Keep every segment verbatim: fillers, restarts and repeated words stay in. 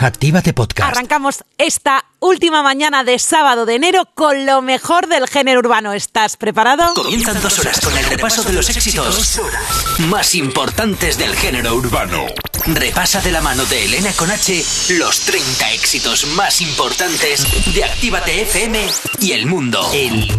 Actívate Podcast. Arrancamos esta última mañana de sábado de enero con lo mejor del género urbano. ¿Estás preparado? Comienzan dos horas con el repaso de los éxitos más importantes del género urbano. Repasa de la mano de Elena con H los treinta éxitos más importantes de Actívate F M y el mundo. El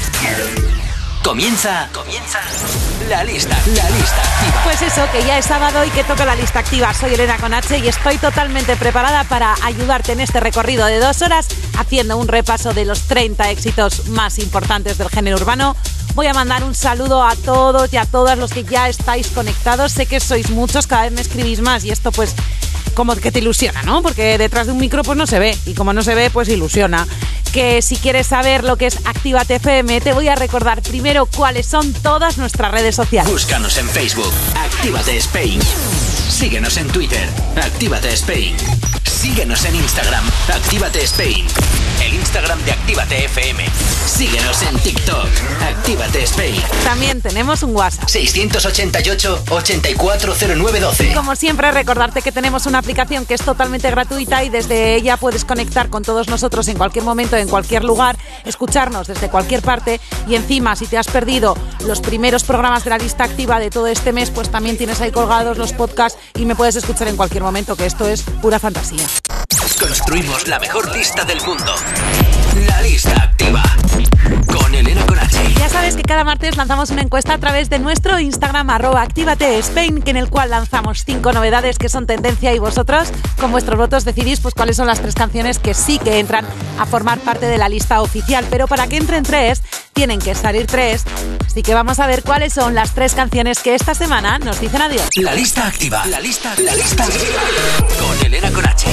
Comienza, comienza la lista, la lista activa. Pues eso, que ya es sábado y que toca la lista activa. Soy Elena con H y estoy totalmente preparada para ayudarte en este recorrido de dos horas haciendo un repaso de los treinta éxitos más importantes del género urbano. Voy a mandar un saludo a todos y a todas los que ya estáis conectados. Sé que sois muchos, cada vez me escribís más y esto pues como que te ilusiona, ¿no? Porque detrás de un micro pues no se ve y como no se ve pues ilusiona. Que si quieres saber lo que es Actívate F M, te voy a recordar primero cuáles son todas nuestras redes sociales. Búscanos en Facebook, Actívate Spain. Síguenos en Twitter, Actívate Spain. Síguenos en Instagram, Actívate Spain. El Instagram de Actívate F M. Síguenos en TikTok, Actívate Spain. También tenemos un WhatsApp. seiscientos ochenta y ocho, ochenta y cuatro cero nueve doce. Como siempre, recordarte que tenemos una aplicación que es totalmente gratuita y desde ella puedes conectar con todos nosotros en cualquier momento, en cualquier lugar, escucharnos desde cualquier parte y encima, si te has perdido los primeros programas de la lista activa de todo este mes, pues también tienes ahí colgados los podcasts y me puedes escuchar en cualquier momento, que esto es pura fantasía. Construimos la mejor lista del mundo. La lista activa. Con Elena con H. Ya sabes que cada martes lanzamos una encuesta a través de nuestro Instagram, arroba Actívate Spain, en el cual lanzamos cinco novedades que son tendencia y vosotros, con vuestros votos, decidís pues cuáles son las tres canciones que sí que entran a formar parte de la lista oficial. Pero para que entren tres, tienen que salir tres. Así que vamos a ver cuáles son las tres canciones que esta semana nos dicen adiós. La lista activa. La lista, la lista activa. Con Elena con H.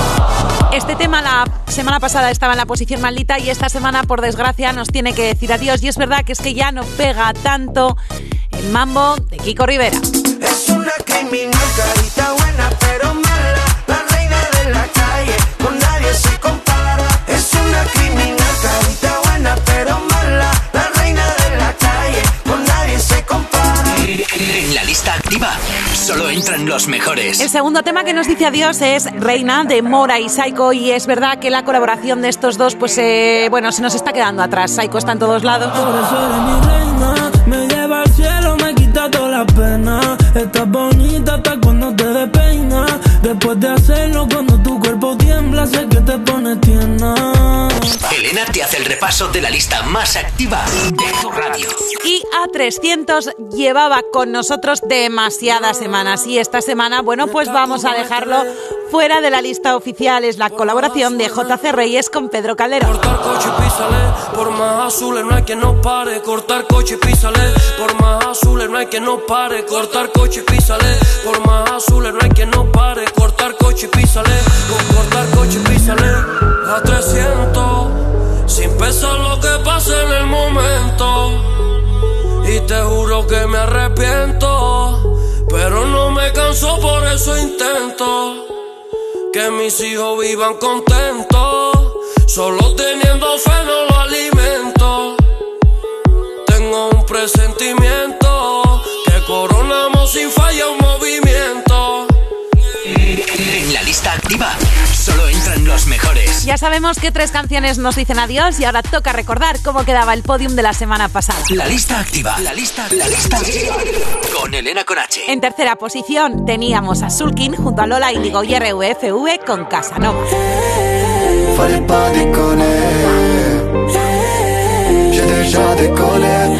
Este tema la semana pasada estaba en la posición maldita y esta semana, por desgracia, nos tiene que decir adiós. Y es verdad que es que ya no pega tanto el mambo de Kiko Rivera. Es una criminal, carita buena pero mala, la reina de la calle, con nadie se compara. Es una criminal, carita buena pero mala, la reina de la calle, con nadie se compara. En la lista activa solo entran los mejores. El segundo tema que nos dice adiós es Reina, de Mora y Saiko, y es verdad que la colaboración de estos dos pues eh, bueno, se nos está quedando atrás. Saiko está en todos lados. Por eso eres mi reina, me lleva al cielo, me quita toda la pena. Estás bonita hasta cuando te despeinas. Después de hacerlo, cuando tu cuerpo tiembla, sé que te pone tierna. Elena te hace el repaso de la lista más activa de tu radio. Y a trescientos llevaba con nosotros demasiadas semanas. Y esta semana, bueno, pues vamos a dejarlo fuera de la lista oficial. Es la colaboración de J C Reyes con Pedro Calderón. Cortar coche y písale, por más azules no hay quien no pare. Cortar coche y písale, por más azules no hay quien no pare. Cortar coche y písale, por más azules no hay quien no pare. Cortar coche y písale, con cortar coche y písale. A trescientos, sin pensar lo que pasa en el momento. Y te juro que me arrepiento, pero no me canso, por eso intento que mis hijos vivan contentos. Solo teniendo fe no lo alimento. Tengo un presentimiento que coronamos sin falla un movimiento. En la lista activa solo entran los mejores. Ya sabemos que tres canciones nos dicen adiós y ahora toca recordar cómo quedaba el podium de la semana pasada. La lista activa. La lista, la lista activa. Con Elena con H. En tercera posición teníamos a Sulkin junto a Lola Índigo y R U F V con Casanova. Fallait pas déconner, j'ai déjà décollé.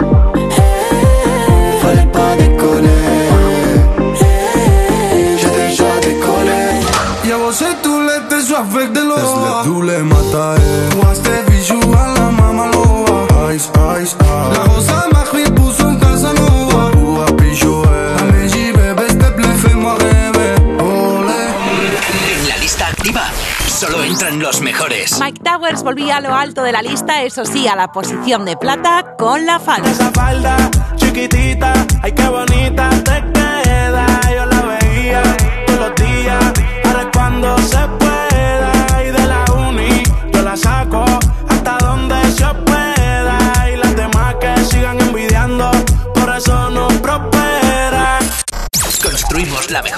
Fallait pas déconner, j'ai déjà décollé. Llevo ce toulette et soif avec de l'eau. Laisse-le tous les matins. Moi c'était bijou à la mamaloa. Ice, ice, ice. La rosa m'arrive pour son Casanova. Pour un bijou, mais j'y bébé, s'il te plaît, fais-moi rêver. Olé. En la lista activa solo entran los mejores. Mike Towers volvía a lo alto de la lista, eso sí, a la posición de plata con La Falda. Esa falda chiquitita, ay qué bonita te queda. Yo la veía todos los días, ahora es cuando se pueda. Y de la uni yo la saco hasta donde se pueda. Y las demás que sigan envidiando, por eso no prosperan. Construimos la mejor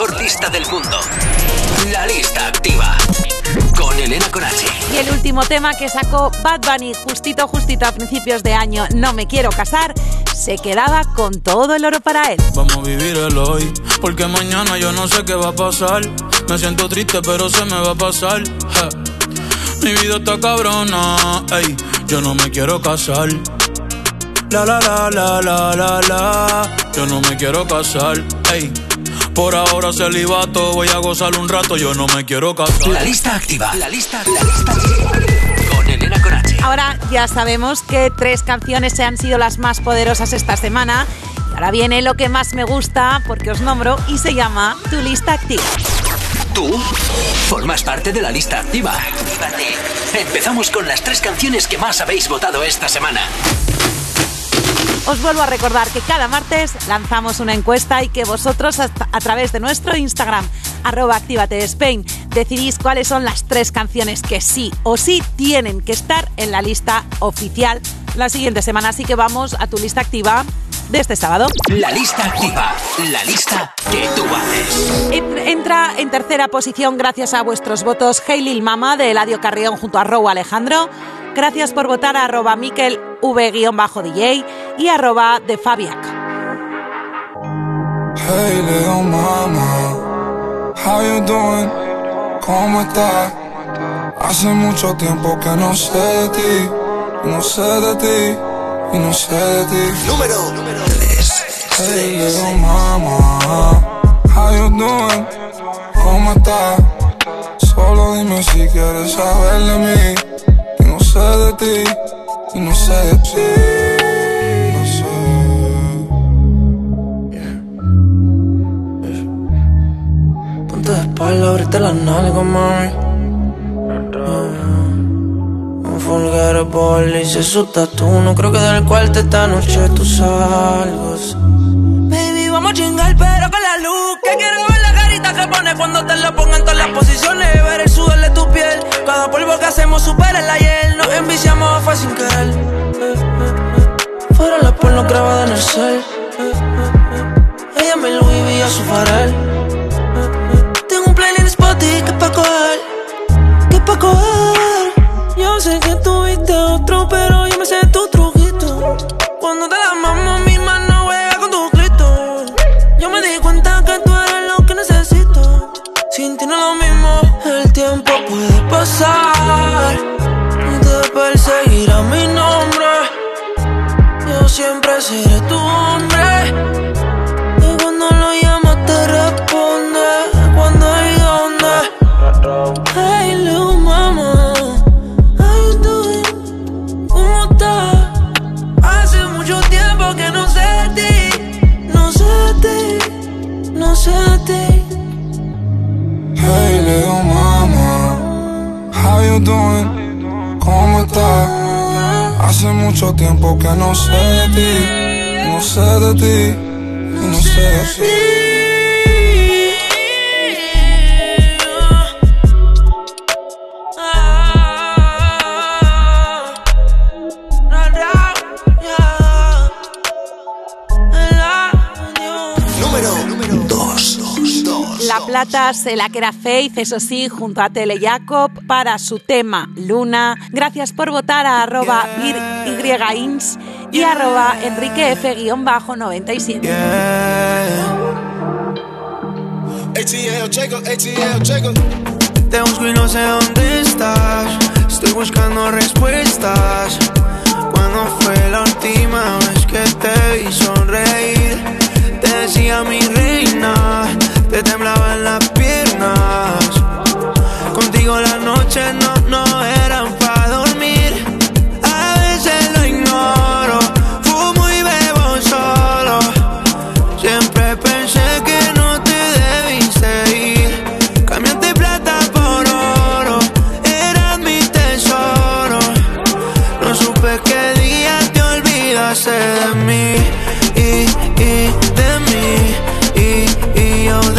mejor lista del mundo. La lista activa. Con Elena con H. Y el último tema que sacó Bad Bunny justito, justito a principios de año, No me quiero casar, se quedaba con todo el oro para él. Vamos a vivir el hoy, porque mañana yo no sé qué va a pasar. Me siento triste pero se me va a pasar. Ja. Mi vida está cabrona, ey, yo no me quiero casar. La la la la la la la, yo no me quiero casar, ey. Por ahora celibato, voy a gozar un rato, yo no me quiero casar. La lista activa. La lista, la lista activa. Con Elena con H. Ahora ya sabemos que tres canciones se han sido las más poderosas esta semana. Y ahora viene lo que más me gusta, porque os nombro, y se llama Tu Lista Activa. Tú formas parte de la lista activa. Actívate. Empezamos con las tres canciones que más habéis votado esta semana. Os vuelvo a recordar que cada martes lanzamos una encuesta y que vosotros a, a través de nuestro Instagram, arroba Actívate Spain, decidís cuáles son las tres canciones que sí o sí tienen que estar en la lista oficial la siguiente semana. Así que vamos a Tu Lista Activa de este sábado. La lista activa, la lista que tú haces. Entra en tercera posición gracias a vuestros votos Hey Lil Mama de Eladio Carrión junto a Rou Alejandro. Gracias por votar a arroba Mikel V-D J y arroba de Fabiac. Hey little mama, how you doing? ¿Cómo estás? Hace mucho tiempo que no sé de ti, no sé de ti y no sé de ti. Número tres. Hey little mama, how you doing? ¿Cómo estás? Solo dime si quieres saber de mí. No sé de ti y no sé de ti. No sé. Yeah. Yeah. Ponte de espalda, ábrete las nalgas, mami. Yeah. Un forgettable y se asusta tú. No creo que del cuarto esta noche tú salgas. Baby, vamos a chingar pero con la luz. Que quiero ver la carita que pone cuando te lo pongan todas las posiciones. Ver el sudor de tu piel. Cada polvo que hacemos supera el ayer. Nos enviciamos fue sin querer. eh, eh, eh. Fuera la porno grabada en el cel. eh, eh, eh. Ella me Louis V a su farol. eh, eh. Tengo un playlist Spotify que es pa' coger. Que es pa' coger. Yo sé que tuviste otro, pero yo me sé tu truquito. Cuando te la mamo, mi mano juega con tu clito. Yo me di cuenta que tú eres lo que necesito. Sin ti no es lo mismo. El tiempo puede pasar y te perseguirá mi nombre. Yo siempre seré tu hombre. Y cuando lo llamas te responde. Cuando y dónde. Hey little mama, how you doing? ¿Cómo estás? Hace mucho tiempo que no sé de ti. No sé de ti. No sé de ti. Hey little mama, how you doing? ¿Cómo estás? Hace mucho tiempo que no sé de ti, no sé de ti, y no sé de ti. La plata se la queda Faith, eso sí, junto a Tele Jacob para su tema Luna. Gracias por votar a arroba virYins y arroba Enrique F noventa y siete. Te busco y no sé dónde estás. Estoy buscando respuestas. ¿Cuándo fue la última vez que te vi sonreír? Te decía mi reina, te temblaban las piernas. Contigo las noches no, no eran pa' dormir. A veces lo ignoro, fumo y bebo solo. Siempre pensé que no te debiste ir. Cambiaste plata por oro, eras mi tesoro. No supe qué día te olvidaste de mí. Y, y de mí, y, y yo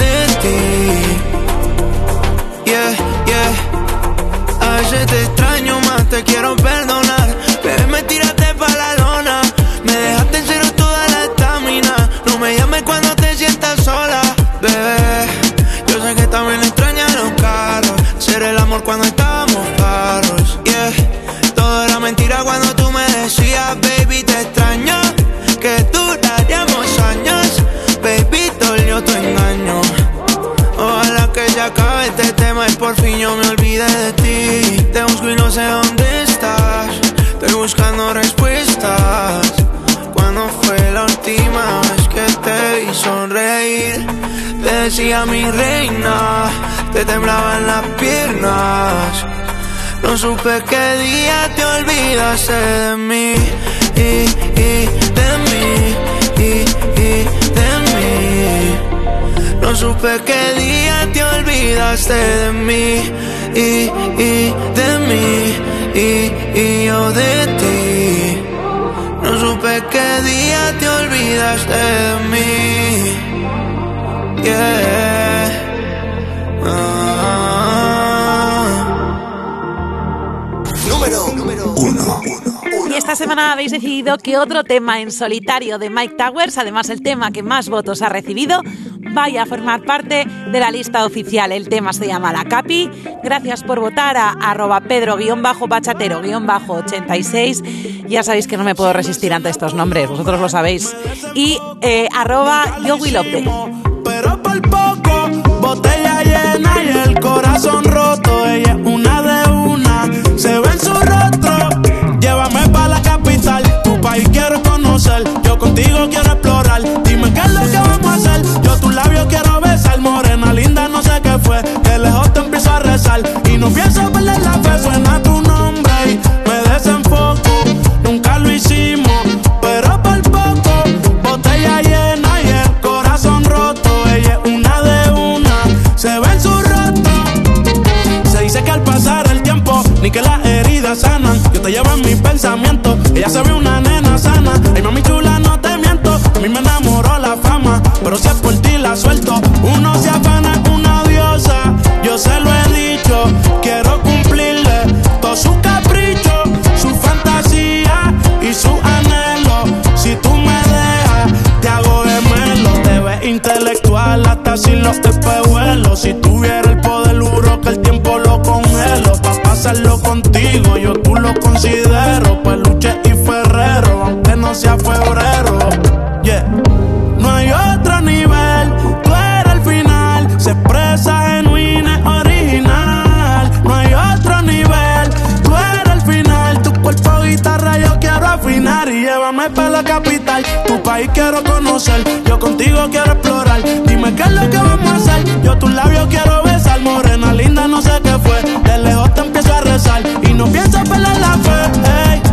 este tema y por fin yo me olvidé de ti. Te busco y no sé dónde estás. Estoy buscando respuestas. ¿Cuándo fue la última vez que te vi sonreír? Te decía mi reina, te temblaban las piernas. No supe qué día te olvidaste de mí, y, y de mí, y, y de mí. No supe qué día te olvidaste de mí, y, y de mí, y, y yo de ti. No supe qué día te olvidaste de mí, yeah. Ah. Número, número uno. Y esta semana habéis decidido que otro tema en solitario de Mike Towers, además el tema que más votos ha recibido, vaya a formar parte de la lista oficial. El tema se llama La Capi. Gracias por votar a arroba pedro-bachatero-ochenta y seis. Ya sabéis que no me puedo resistir ante estos nombres, vosotros lo sabéis. Y eh, arroba yo will love them. Pero por poco, botella llena y el corazón roto. Ella es una de una, se ve en su rostro. Llévame pa' la capital, tu país quiero conocer. Yo contigo quiero explorar, dime qué es lo que vamos a hacer. Yo tus labios quiero besar, morena linda, no sé qué fue. De lejos te empiezo a rezar y no pienso perder la fe. Suena tu nombre y me desenfoco, nunca lo hicimos, pero por poco. Botella llena y el corazón roto. Ella es una de una, se ve en su rostro. Se dice que al pasar el tiempo ni que las heridas sanan. Yo te llevo en mis pensamientos. Ella se ve una nena sana. Ay, mami chula, no te miento. A mí me enamoró la fama, pero si es por ti la suelto. Uno se afana con una diosa. Yo se lo he dicho. Quiero cumplirle todo su capricho, su fantasía y su anhelo. Si tú me dejas, te hago gemelo. Te ves intelectual hasta sin los espejuelos. Si tuviera el poder, juro que el tiempo lo congelo. Pa' pasarlo contigo, yo tú lo considero peluche y ferrero, aunque no sea febrero. Yeah. No hay otro nivel, tú eres el final. Se expresa genuina, original. No hay otro nivel, tú eres el final. Tu cuerpo guitarra yo quiero afinar y llévame pa' la capital. Tu país quiero conocer, yo contigo quiero explorar. Dime qué es lo que vamos a hacer. Yo tus labios quiero besar, morena linda, no sé qué fue. De lejos te empiezo a rezar y no pienso perder la fe. Hey.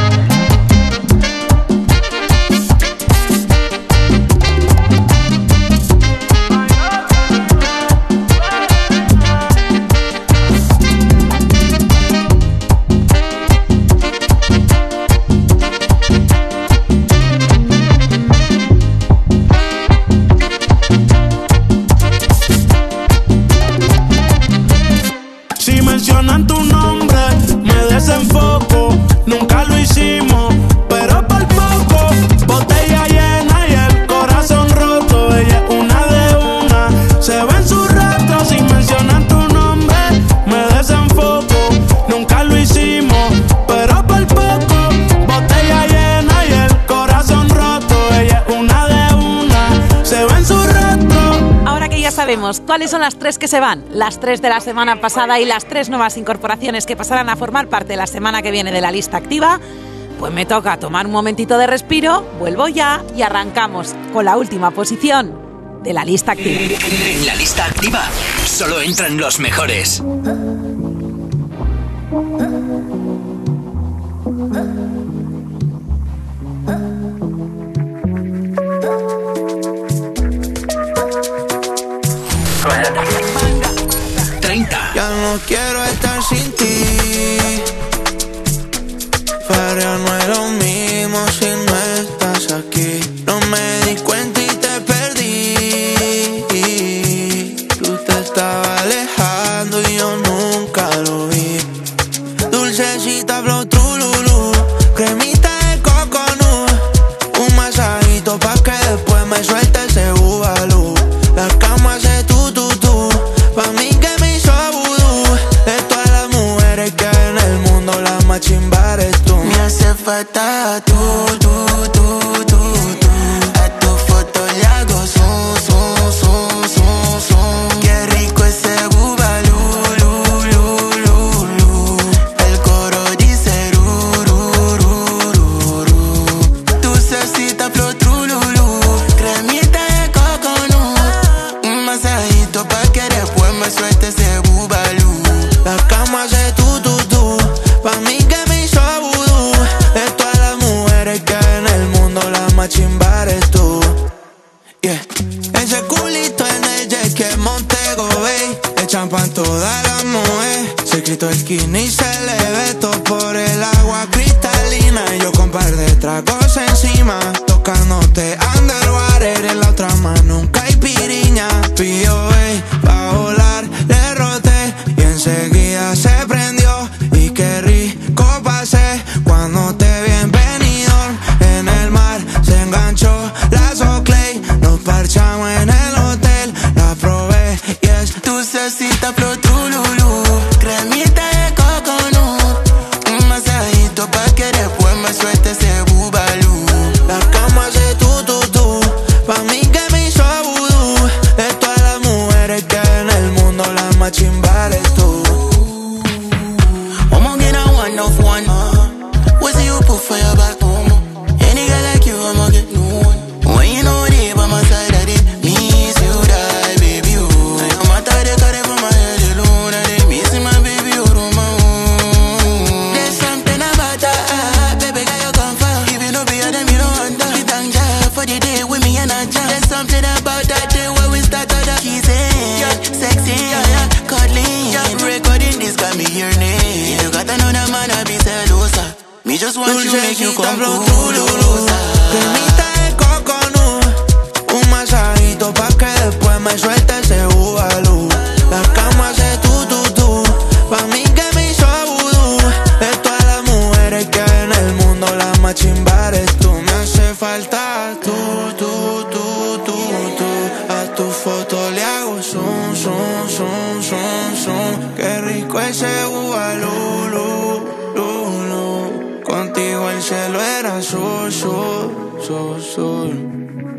Si mencionan tu nombre, me desenfoco. Nunca lo hicimos, pero por poco. Botella llena y el corazón roto. Ella es una de una, se ve en su rostro. Si mencionan tu nombre, me desenfoco. Nunca lo hicimos, pero por poco. Botella llena y el corazón roto. Ella es una de una, se ve en su rostro. Ahora que ya sabemos cuáles son las tres que se van, las tres de la semana pasada y las tres nuevas incorporaciones que pasarán a formar parte la semana que viene de la lista activa, pues me toca tomar un momentito de respiro, vuelvo ya y arrancamos con la última posición de la lista activa. En la lista activa solo entran los mejores. treinta. Ya no quiero estar sin ti. Para no es lo mismo si no estás aquí. No me di cuenta y te perdí. Tú te estabas alejando y yo nunca lo vi. Dulcecita flow trululú, cremita de coconut. Un masajito pa' que después me suelte ese bubalú. La cama hace tu tu tu, pa' mí que me hizo vudú. De todas las mujeres que hay en el mundo, masajito pa' que después me suelte ese bubalú. La cama hace tu, tu, tu, pa' mí que me hizo vudú. De todas las mujeres que hay en el mundo, la más chimba eres tú. Yeah. Ese culito en el jet que es Montego Bay, le champan todas las mujeres. Se quitó el skinny y se le ve todo por el agua cristalina. Y yo con par de tragos encima, tocándote underwater. En la otra mano un caipiriña. Pidió ey, pa' volar, le roté y enseguida se prendió. Y qué rico pasé cuando te vi en Benidorm. En el mar se enganchó la Soclay. Nos parchamos en el hotel, la probé y es dulcecita flow trululú. Cremita de coconut, un masajito pa' que después me suelte ese bubalú. La cama hace tu, tu, tu, pa' mí que me hizo vudú. De todas las mujeres que hay en el mundo, la más chimba eres tú. I'ma get a one of one. What's you put for your back? Any girl like you, I'ma get no one. When you know they by my side, I did miss you, die, baby, oh. I'm a tired of carry from my head alone. I did miss my baby, oh, my own. There's something about that, baby, girl, you come for. If you know be a them, you don't want that. You thank God for the day with me and I jam. There's something about that day where we start out the kissing, yeah, sexy, yeah, yeah, cuddling, yeah. Recording this got me yearning. You got another man, I be celosa. Me just want you, make you come closer. Cremita de coconut, un masajito pa' que después me suelte ese bubalú. La cama hace tu, tu, tu, pa' mí que me hizo vudú. De todas las mujeres que hay en el mundo, la más chimba eres tú. Me hace falta tú, tú, tú, tú, tú. A tu foto le hago zoom, zoom, zoom, zoom, zoom. Qué rico ese bubalú, lu, lu, lu. Contigo el cielo era azul, azul, azul, azul.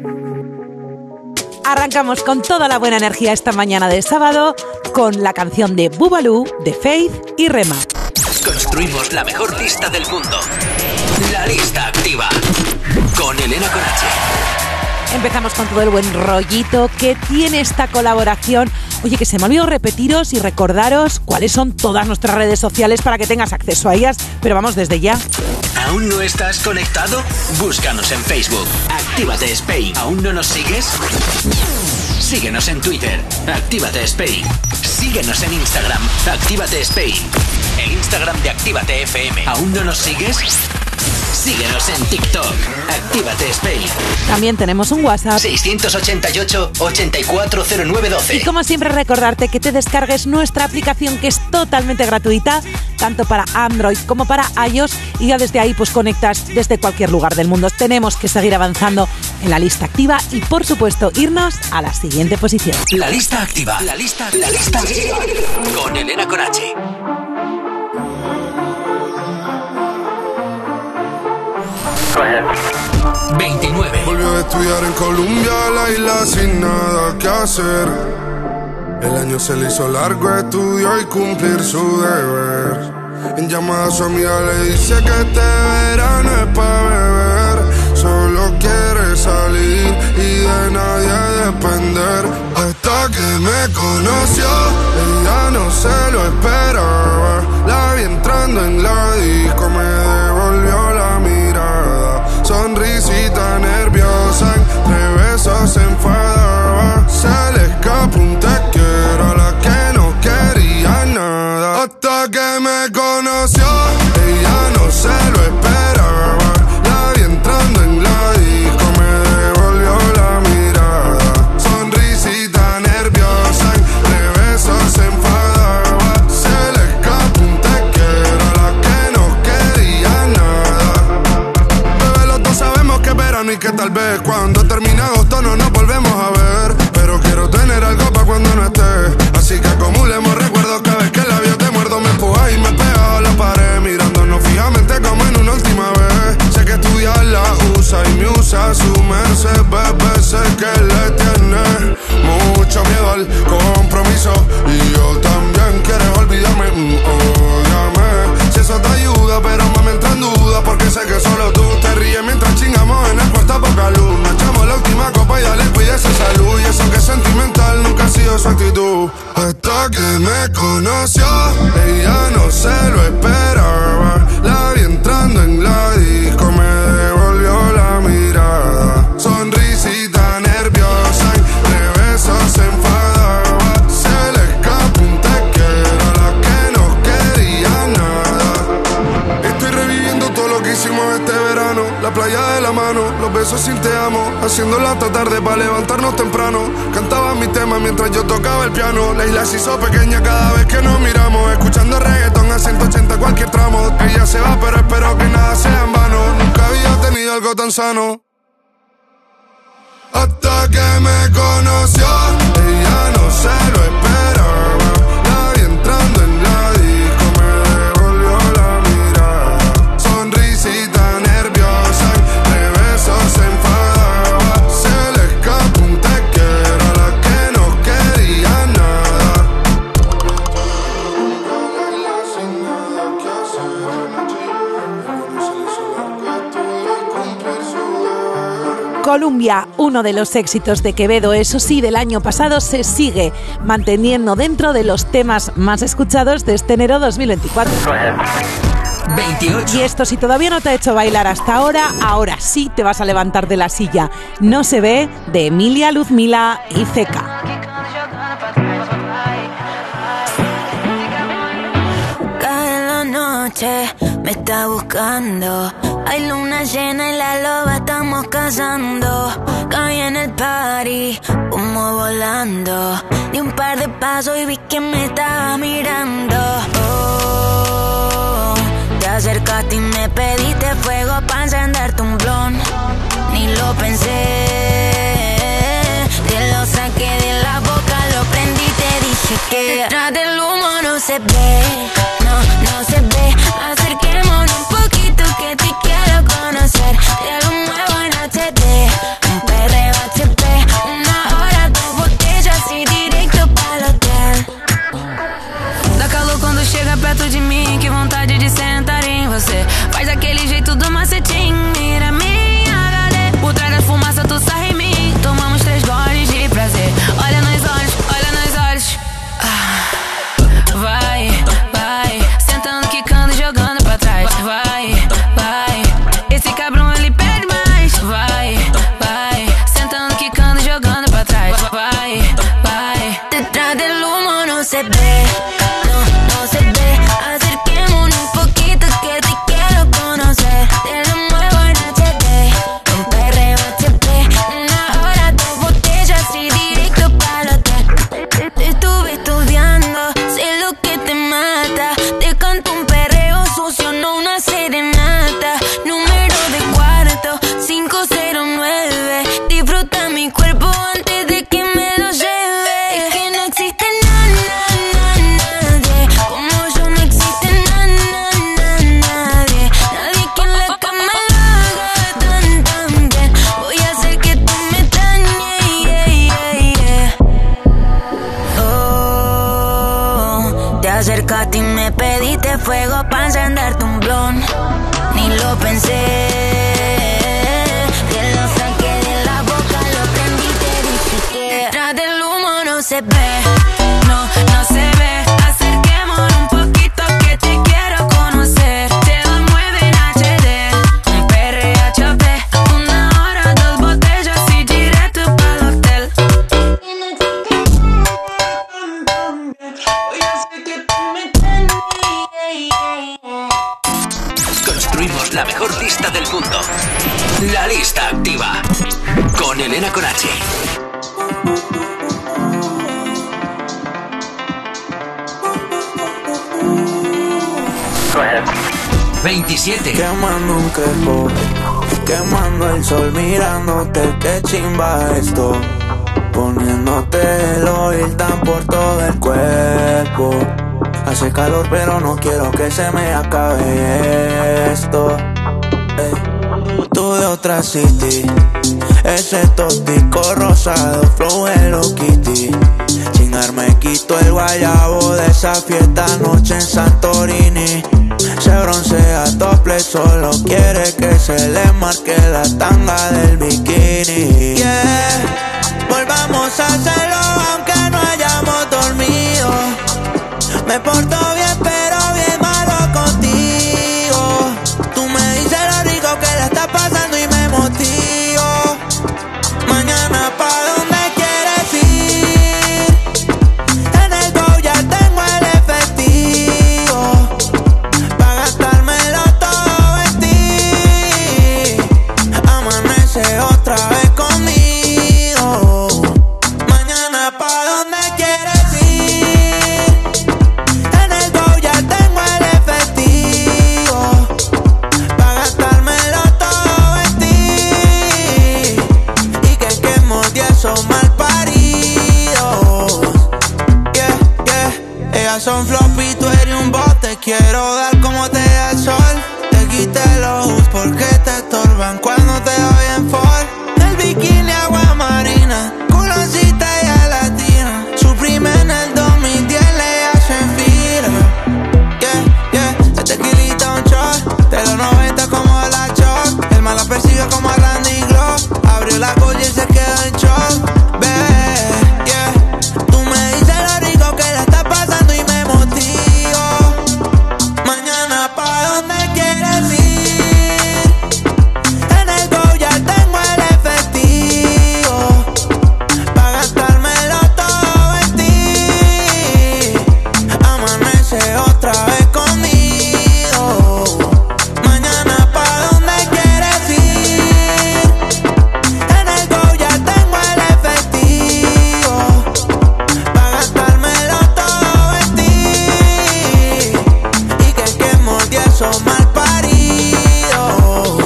Arrancamos con toda la buena energía esta mañana de sábado con la canción de Bubalú, de Faith y Rema. Construimos la mejor lista del mundo. La lista activa. Con Elena Conache. Empezamos con todo el buen rollito que tiene esta colaboración. Oye, que se me ha olvidado repetiros y recordaros cuáles son todas nuestras redes sociales para que tengas acceso a ellas, pero vamos desde ya. ¿Aún no estás conectado? Búscanos en Facebook. Actívate Spain. ¿Aún no nos sigues? Síguenos en Twitter. Actívate Spain. Síguenos en Instagram. Actívate Spain. El Instagram de Actívate F M. ¿Aún no nos sigues? Síguenos en TikTok. Actívate Spain. También tenemos un WhatsApp. seis ochenta y ocho, ochenta y cuatro cero nueve doce. Y como siempre recordarte que te descargues nuestra aplicación, que es totalmente gratuita, tanto para Android como para iOS, y ya desde ahí pues conectas desde cualquier lugar del mundo. Tenemos que seguir avanzando en la lista activa y por supuesto irnos a la siguiente posición. La lista activa. La lista, la lista activa. Con Elena Conache. veintinueve. Volvió a estudiar en Colombia, la isla sin nada que hacer. El año se le hizo largo, estudió y cumplir su deber. En llamada a su amiga le dice que este verano es pa' beber. Solo quiere salir y de nadie depender. Hasta que me conoció, ella no se lo esperaba. La vi entrando en la disco, me devolvió la mirada. Sonrisita nerviosa, entre besos se enfadaba. Se le escapó un te quiero a la que no quería nada. Hasta que me conoció, ella no se lo esperaba. La vi entrando en la disco, me devolvió la mirada. Sonrisita nerviosa, entre besos se enfadaba. Se le escapó un te quiero a la que no quería nada. Bebé, los dos sabemos que es verano y que tal vez cuando termine agosto no nos volvemos a ver. Pero quiero tener algo pa' cuando no esté. Así que acumulemos recuerdos, cada vez que el labio te muerdo me empuja y me pega a la pared. Mirándonos fijamente como en una última vez. Sé que estudiar la usa y me usa su merced. Bebé, sé que le tiene mucho miedo al compromiso. Y yo también, quieres olvidarme, mm, ódiame. Si eso te ayuda, pero me entra en duda. Porque sé que solo tú te ríes mientras chingamos en el cuarto a poca luz. Nos echamos la última copa y dale, cuídese salud. Y eso que es sentimental nunca ha sido su actitud. Hasta que me conoció, ella no se lo esperaba. La vi entrando en la disco, me devolvió la mirada. Sonrisita nerviosa y de besos se enfadaba. Se le escapó un te quiero, la que no quería nada. Estoy reviviendo todo lo que hicimos este verano. La playa de la mano, los besos sin te amo. Haciéndola hasta tarde para levantarnos temprano. Cantaba mi tema mientras yo tocaba el piano. La isla se hizo pequeña cada vez que nos miramos. Escuchando reggaetón a ciento ochenta cualquier tramo. Ella se va pero espero que nada sea en vano. Nunca había tenido algo tan sano. Hasta que me conoció, ella no se lo esperaba. La vi entrando en la disco, me devolvió la mirada. Sonrisita nerviosa, de besos se enfadaba. Se le escapó un te quiero, a la que no quería nada. Columbia, uno de los éxitos de Quevedo, eso sí, del año pasado, se sigue manteniendo dentro de los temas más escuchados de este enero dos mil veinticuatro. veintiocho. Y esto, si todavía no te ha hecho bailar hasta ahora, ahora sí te vas a levantar de la silla. No se ve, de Emilia, Luzmila y Zeca. Cae la noche, me está buscando. Hay luna llena y la loba estamos cazando. Caí en el party, humo volando. Di un par de pasos y vi que me estaba mirando. Oh, te acercaste y me pediste fuego para encenderte un blon. Ni lo pensé, te lo saqué de la boca, lo prendí y te dije que detrás del humo no se ve, no, no se ve. Acerquémonos un poquito que te quiero conocer. Te lo muevo en H D, un perreo H P, una hora, dos botellas y directo para el hotel. Dá calor quando chega perto de mim, que vontade de sentar em você. Faz aquele jeito do macetinho, mira minha H D. Por trás da fumaça tu sai em mim, tomamos três goles de prazer. Olha nos olhos, olha nos olhos. Ah, vai, vai, sentando, quicando, jogando pra trás. Vai, vai, esse cabrão ele pede mais. Vai, vai, sentando, quicando, jogando pra trás. Vai, vai, detrás del humo no se ve, no, no se ve. Acerquémonos un poquito que te quiero conocer. Te lo muevo en H D, un perreo H P, una hora, dos botellas y directo para el hotel. Te, te estuve estudiando, sé lo que te mata. Te canto un perreo sucio, no una serenata. Número de cuarto, cinco cero nueve. Disfruta mi cuerpo antes de que me lo lleve. Es que no existe nada, nada, nadie como yo, no existe nada, nada, nadie. Nadie que en la cama lo haga tan, tan bien. Voy a hacer que tú me dañes, yeah, yeah, yeah. Oh, te acercaste y me pediste fuego para encenderte un blon. Ni lo pensé, te lo saqué de la boca, lo prendí y te dije que detrás del humo no se ve, no, no se ve. Acerquémonos un poquito que te quiero conocer. Te lo mueve en H D, un perreo H P, una hora, dos botellas y directo para el hotel. Voy a hacer que tú me dañes. Construimos la mejor lista del mundo. La lista activa. Con Elena con H. veintisiete. Quemando un crepo, quemando el sol, mirándote, qué chimba esto. Poniéndote el oil tan por todo el cuerpo. Hace calor pero no quiero que se me acabe esto. Ey. Tú de otra city, ese tóxico rosado, flow Hello Kitty. Chingar me quito el guayabo de esa fiesta anoche en Santorini. Se broncea tople, solo quiere que se le marque la tanga del bikini. Yeah, volvamos a hacerlo aunque no hayamos días son floppy, tú eres un bot. Te quiero dar como te da el sol. Te quité los hoods porque te estorban cuando te doy en fall. El bikini agua marina, culoncita y a latina. Suprime en el dos mil diez, le hacen fila. Yeah, yeah, este tequilita un shot. De los noventa como la Choc. El mal la persigue como a Randy Gloss. Abrió la colla y se quedó en shock. Bebé, yeah. Tú me dices lo rico que la está pasando y me motivo. Mañana pa' donde quieres ir. En el go ya tengo el efectivo pa' gastármelo todo en ti. Amanece otra vez conmigo. Mañana pa' donde quieres ir. En el go ya tengo el efectivo pa' gastármelo todo en ti. Y que quemo diez son mal paridos.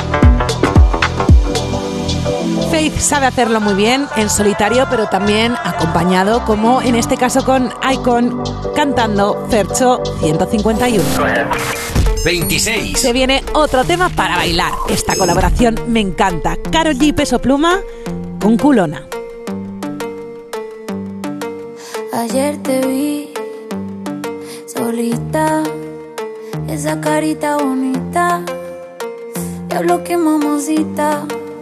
Faith sabe hacerlo muy bien en solitario, pero también acompañado, como en este caso con Icon cantando Fercho ciento cincuenta y uno. veintiséis. Se viene otro tema para bailar. Esta colaboración me encanta. Karol G, Peso Pluma con Culona. Ayer te vi solita, esa carita bonita, diablo que mamacita.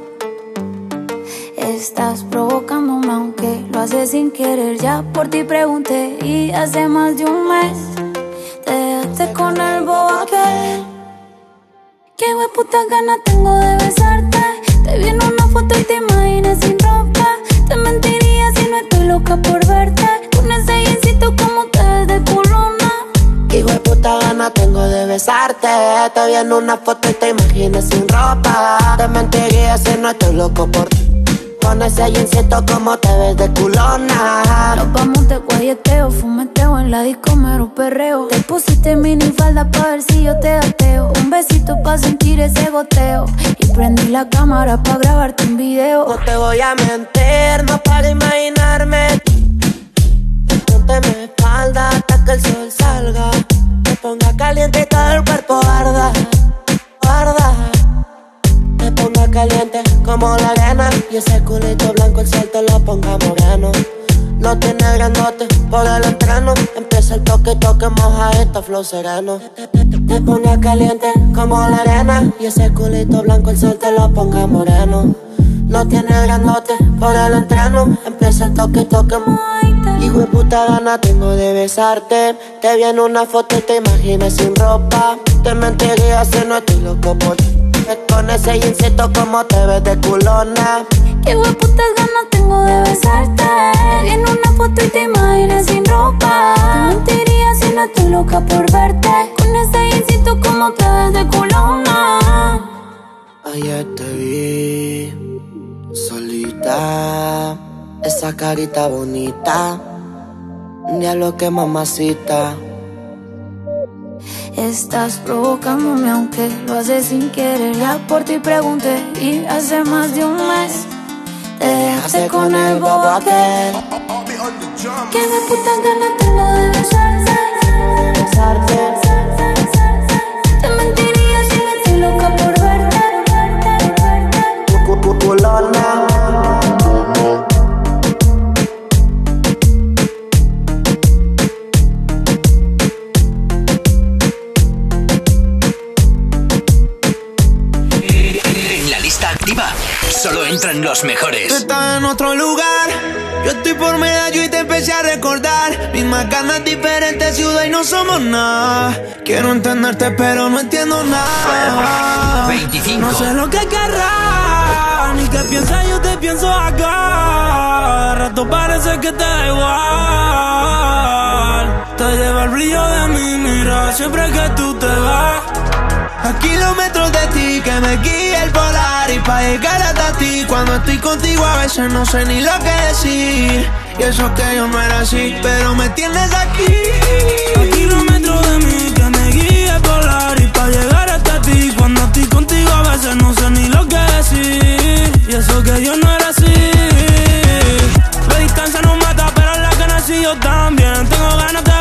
Estás provocándome aunque lo haces sin querer. Ya por ti pregunté y hace más de un mes te dejaste con el bobo aquel. Qué hueputa gana tengo de besarte. Te vi en una foto y te imaginas sin ropa. Te mentiría si no estoy loca por verte. Con ese jeansito como te ves de culona. Qué hueputa gana tengo de besarte. Te vi en una foto y te imaginas sin ropa. Te mentiría si no estoy loco por ti. Con ese jeansito como te ves de culona. Nos vamos de guayeteo, fumeteo en la disco mero perreo. Te pusiste mini falda pa' ver si yo te gateo. Un besito pa' sentir ese goteo. Y prendí la cámara pa' grabarte un video. No te voy a mentir, no para imaginarme. Ponte mi espalda hasta que el sol salga. Te ponga caliente y todo el cuerpo arda, arda. Te ponga caliente como la arena. Y ese culito blanco el sol te lo ponga moreno. No tiene grandote por el entreno. Empieza el toque, toque, moja esta flow sereno. Te, te, te, te ponga caliente como la arena. Y ese culito blanco el sol te lo ponga moreno. No tiene grandote por el entreno. Empieza el toque, toque, hijo de puta gana tengo de besarte. Te vi en una foto y te imaginas sin ropa. Te mentiría si no estoy loco por ti. Con ese jeansito como te ves de culona. Qué hueputas ganas tengo de besarte. En una foto y te imaginas sin ropa. Te mentiría si no estoy loca por verte. Con ese jeansito como te ves de culona. Ayer te vi solita, esa carita bonita, diablo que mamacita. Estás provocándome aunque lo haces sin querer. Ya por ti pregunté y hace más de un mes te dejaste con el bobo aquel. Que de puta gana tengo de besarte, besarte. Te mentiría si no estoy loca por verte. Culona. Activa, solo entran los mejores. Tú estás en otro lugar, yo estoy por medallo y te empecé a recordar. Mismas ganas, diferentes ciudades y no somos nada. Quiero entenderte pero no entiendo nada. veinticinco. No sé lo que querrás, ni qué piensas, yo te pienso acá. De rato parece que te da igual. Te lleva el brillo de mi mirada siempre que tú te vas. A kilómetros de ti que me guía el polar. Y pa' llegar hasta ti cuando estoy contigo a veces no sé ni lo que decir. Y eso que yo no era así, pero me tienes aquí. A kilómetros de mí que me guía el polar. Y pa' llegar hasta ti cuando estoy contigo a veces no sé ni lo que decir. Y eso que yo no era así. La distancia nos mata pero la que nací yo también. Tengo ganas de verte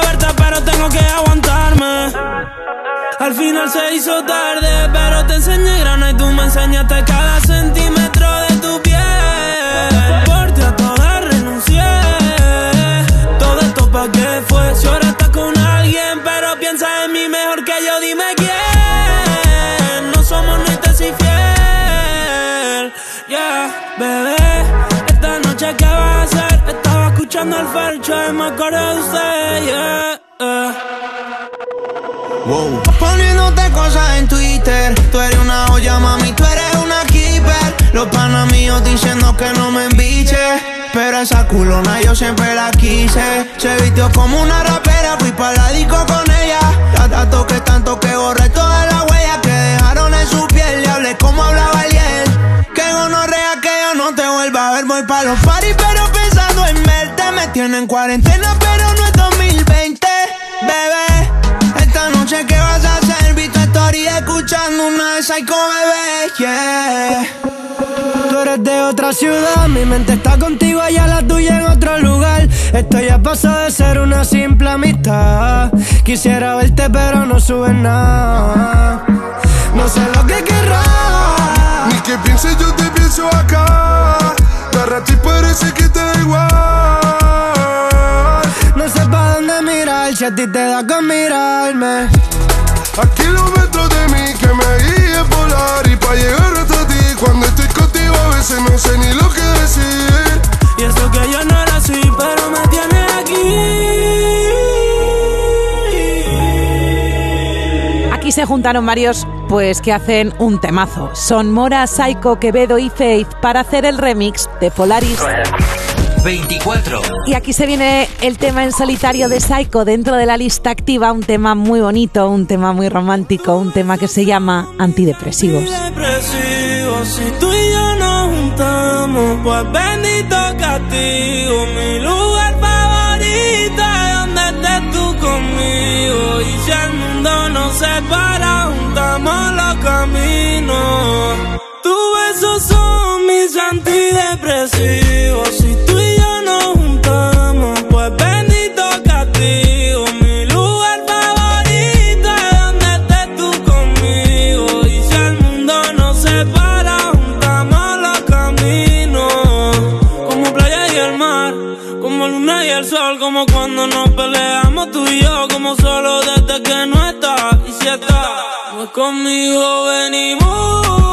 pero tengo que aguantarme. Al final se hizo tarde, pero te enseñé grana y tú me enseñaste cada centímetro de tu piel. Por ti a todas renuncié. Todo esto pa' qué fue, si ahora estás con alguien, pero piensa en mí mejor que yo, dime quién. No somos ni te soy fiel. Yeah, bebé, esta noche qué vas a hacer. Estaba escuchando el Fercho y me acordé de usted, yeah, yeah. Wow. Poniéndote cosas en Twitter. Tú eres una olla, mami, tú eres una keeper. Los panas míos diciendo que no me embiche, pero esa culona yo siempre la quise. Se vistió como una rapera, fui pa' la disco con ella. La tanto que tanto que borré todas las huellas que dejaron en su piel. Y hablé como hablaba el hiel. Que gonorrea que yo no te vuelva a ver. Voy pa' los parties pero pensando en verte. Me tienen en cuarentena pero no es dos mil veinte. Bebé, esta noche ¿qué vas a hacer? Vi tu story escuchando una de Psycho, bebé, yeah. Tú eres de otra ciudad, mi mente está contigo, allá la tuya en otro lugar. Esto ya pasó de ser una simple amistad. Quisiera verte pero no subes nada. No sé lo que querrás, ni que pienses, yo te pienso acá. La racha parece que te da igual. No sé pa' dónde mirar, si a ti te da con mirarme. A kilómetros de mí que me guíe volar. Y pa' llegar hasta ti, cuando estoy contigo a veces no sé ni lo que decir. Y eso que yo no era así, pero me tiene aquí. Aquí se juntaron varios, pues que hacen un temazo. Son Mora, Psycho, Quevedo y Faith para hacer el remix de Polaris. veinticuatro. Y aquí se viene el tema en solitario de Psycho dentro de la lista activa, un tema muy bonito, un tema muy romántico, un tema que se llama Antidepresivos. Antidepresivos, si tú y yo nos juntamos, pues bendito castigo, mi lugar favorito es donde estés tú conmigo. Y si el mundo nos separa, juntamos los caminos. Tus besos son mis antidepresivos, si tú y yo nos juntamos, pues bendito castigo, mi lugar favorito es donde estés tú conmigo. Y si el mundo nos separa, juntamos los caminos. Como playa y el mar, como luna y el sol, como cuando nos peleamos tú y yo, como solo desde que no estás. Y si estás, pues conmigo venimos.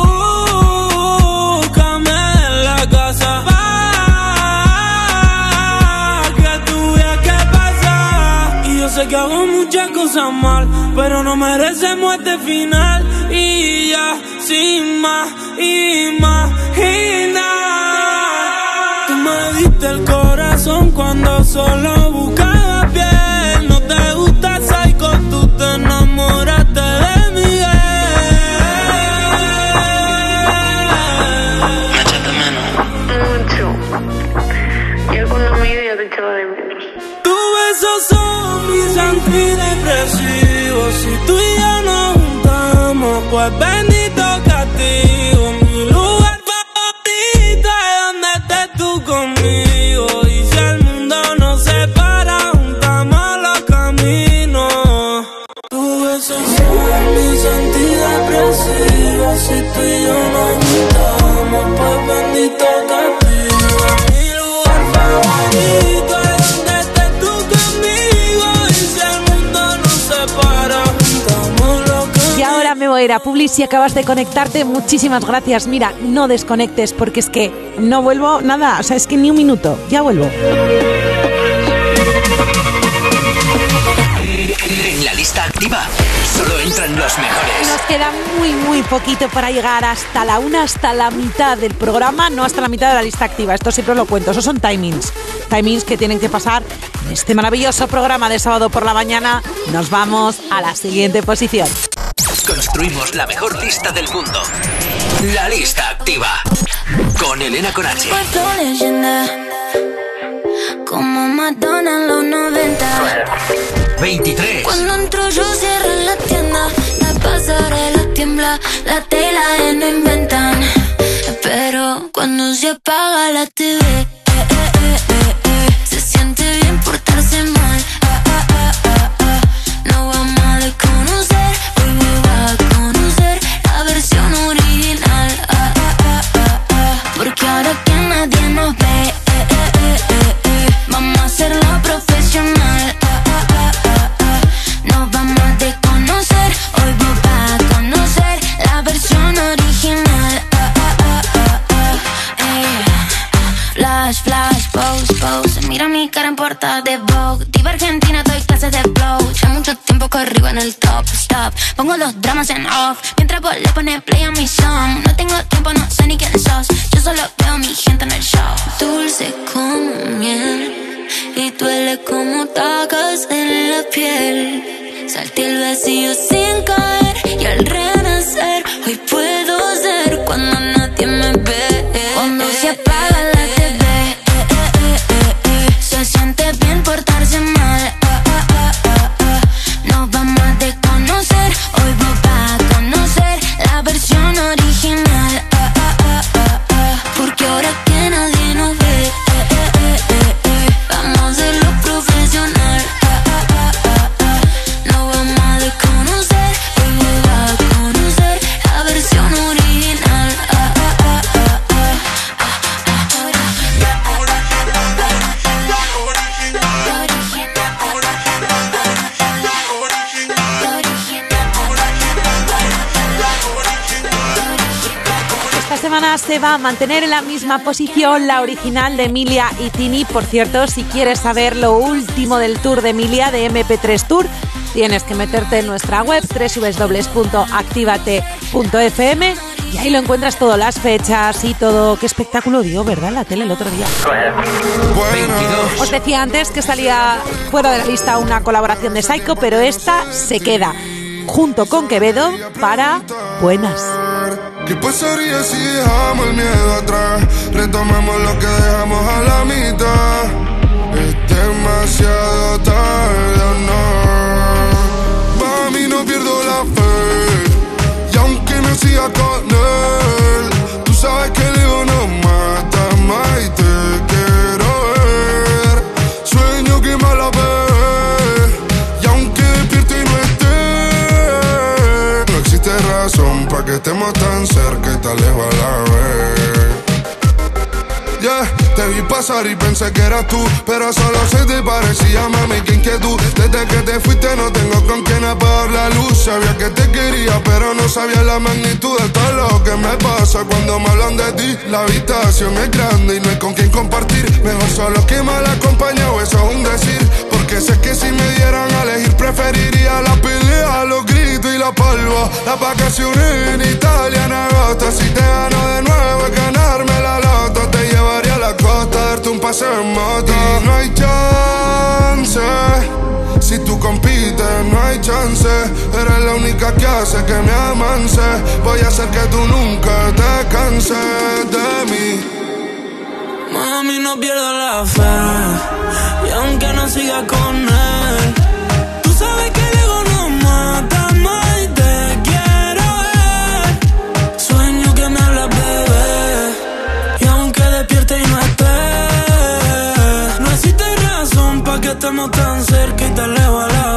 Sé que hago muchas cosas mal, pero no merecemos este final. Y ya, sin más imaginar, tú me diste el corazón cuando solo buscaba piel. No te gusta Psycho, tú te enamoraste de Miguel. Me echaste menos. Mucho. Y alguna media te echaba de menos. Tus besos son mis antidepresivos, si tú y yo nos juntamos, pues bendito castigo, mi lugar favorito es donde estés tú conmigo. Y si el mundo nos separa, juntamos los caminos. Tus besos son mis antidepresivos, si tú y yo nos juntamos, pues bendito castigo, mi lugar favorito es donde estés tú conmigo. Y si el mundo nos separa, juntamos los caminos. Y ahora me voy a ir a Publi. Si acabas de conectarte, muchísimas gracias. Mira, no desconectes porque es que no vuelvo nada, o sea, es que ni un minuto, ya vuelvo. En la lista activa solo entran los mejores. Nos queda muy muy poquito para llegar hasta la una, hasta la mitad del programa, no hasta la mitad de la lista activa. Esto siempre lo cuento, esos son timings. Timings que tienen que pasar en este maravilloso programa de sábado por la mañana. Nos vamos a la siguiente posición. Construimos la mejor lista del mundo. La lista activa. Con Elena Conache. Cuarto leyenda, como Madonna en los noventa. veintitrés. Cuando entro yo cierro la tienda, la pasarela tiembla, la tela ya no inventan. Pero cuando se apaga la T V, eh, eh, eh, eh, eh, se siente bien portarse mal. Ah, ah, ah, ah. portada de Vogue. Diva argentina, doy clases de flow. Ya mucho tiempo que arriba en el top, stop. Pongo los dramas en off, mientras vos le pones play a mi song. No tengo tiempo, no sé ni quién sos. Yo solo veo a mi gente en el show. Dulce como miel y duele como tacas en la piel. Salté el vacío sin caer y al renacer hoy puedo ser cuando nadie me ve. Cuando se apaga la T V, eh, eh, eh, eh, se siente bien portarse mal. eh, eh, eh, eh. Nos vamos a desconocer, hoy vos vas a conocer la versión original. eh, eh, eh, eh, eh. Porque ahora que nadie nos ve, eh, eh, eh, eh, eh. vamos a hacerlo profesional. eh, eh, eh, eh, eh. Nos vamos a desconocer, hoy vos vas a conocer la versión original. eh, eh, eh, eh, eh. Esta semana se va a mantener en la misma posición la original de Emilia y Tini. Por cierto, si quieres saber lo último del tour de Emilia, de eme pe tres Tour, tienes que meterte en nuestra web doble u doble u doble u punto activate punto efe eme y ahí lo encuentras todo, las fechas y todo. Qué espectáculo dio, ¿verdad? En la tele el otro día. veintidós. Os decía antes que salía fuera de la lista una colaboración de Psycho, pero esta se queda junto con Quevedo para Buenas. ¿Qué pasaría si dejamos el miedo atrás? Retomamos lo que dejamos a la mitad. Es demasiado tarde, no. Mami, no pierdo la fe. Y aunque no siga con él, tú sabes que el ego no mata más y te quiero ver. Sueño que me la ve. Y aunque despierte y no esté, no existe razón para que estemos tan cerca y tan lejos a la vez. Yeah, te vi pasar y pensé que eras tú, pero solo se te parecía, mami, qué inquietud. Desde que te fuiste no tengo con quién apagar la luz. Sabía que te quería, pero no sabía la magnitud de todo lo que me pasa cuando me hablan de ti. La habitación es grande y no hay con quién compartir. Mejor solo que mal acompañado, eso es un decir. Porque sé que si me dieran a elegir preferiría la pelea, los gritos y la polvo. Las vacaciones en Italia en agosto. Si te gano de nuevo es ganarme la loto. Te llevaría a la costa, darte un paseo en moto. Y no hay chance, si tú compites no hay chance. Eres la única que hace que me amance. Voy a hacer que tú nunca te canses de mí. Mami, no pierdo la fe. Y aunque no siga con él, tú sabes que el ego no mata más y te quiero ver. Sueño que me hablas, bebé. Y aunque despierte y no esté, no existe razón para que estemos tan cerca y tan lejos a la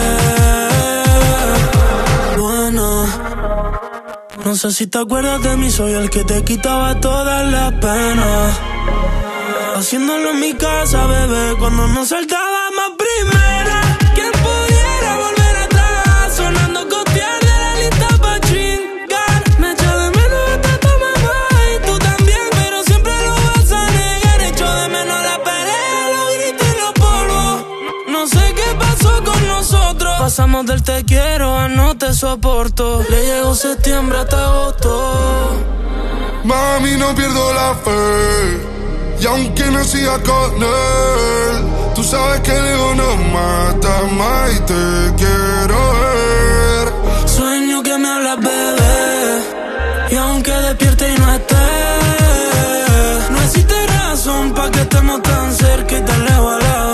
vez. Bueno, no sé si te acuerdas de mí, soy el que te quitaba todas las penas. Haciéndolo en mi casa, bebé, cuando nos saltábamos primera. ¿Quién pudiera volver atrás? Sonando copiar de la lista pa' chingar. Me echo de menos hasta tu mamá y tú también, pero siempre lo vas a negar. Echo de menos la pelea, los gritos y los polvos. No sé qué pasó con nosotros. Pasamos del te quiero a no te soporto. Le llegó septiembre hasta agosto. Mami, no pierdo la fe. Y aunque no siga con él, tú sabes que el ego no mata más y te quiero ver. Sueño que me hablas, bebé. Y aunque despierte y no esté, no existe razón para que estemos tan cerca y tan lejos a la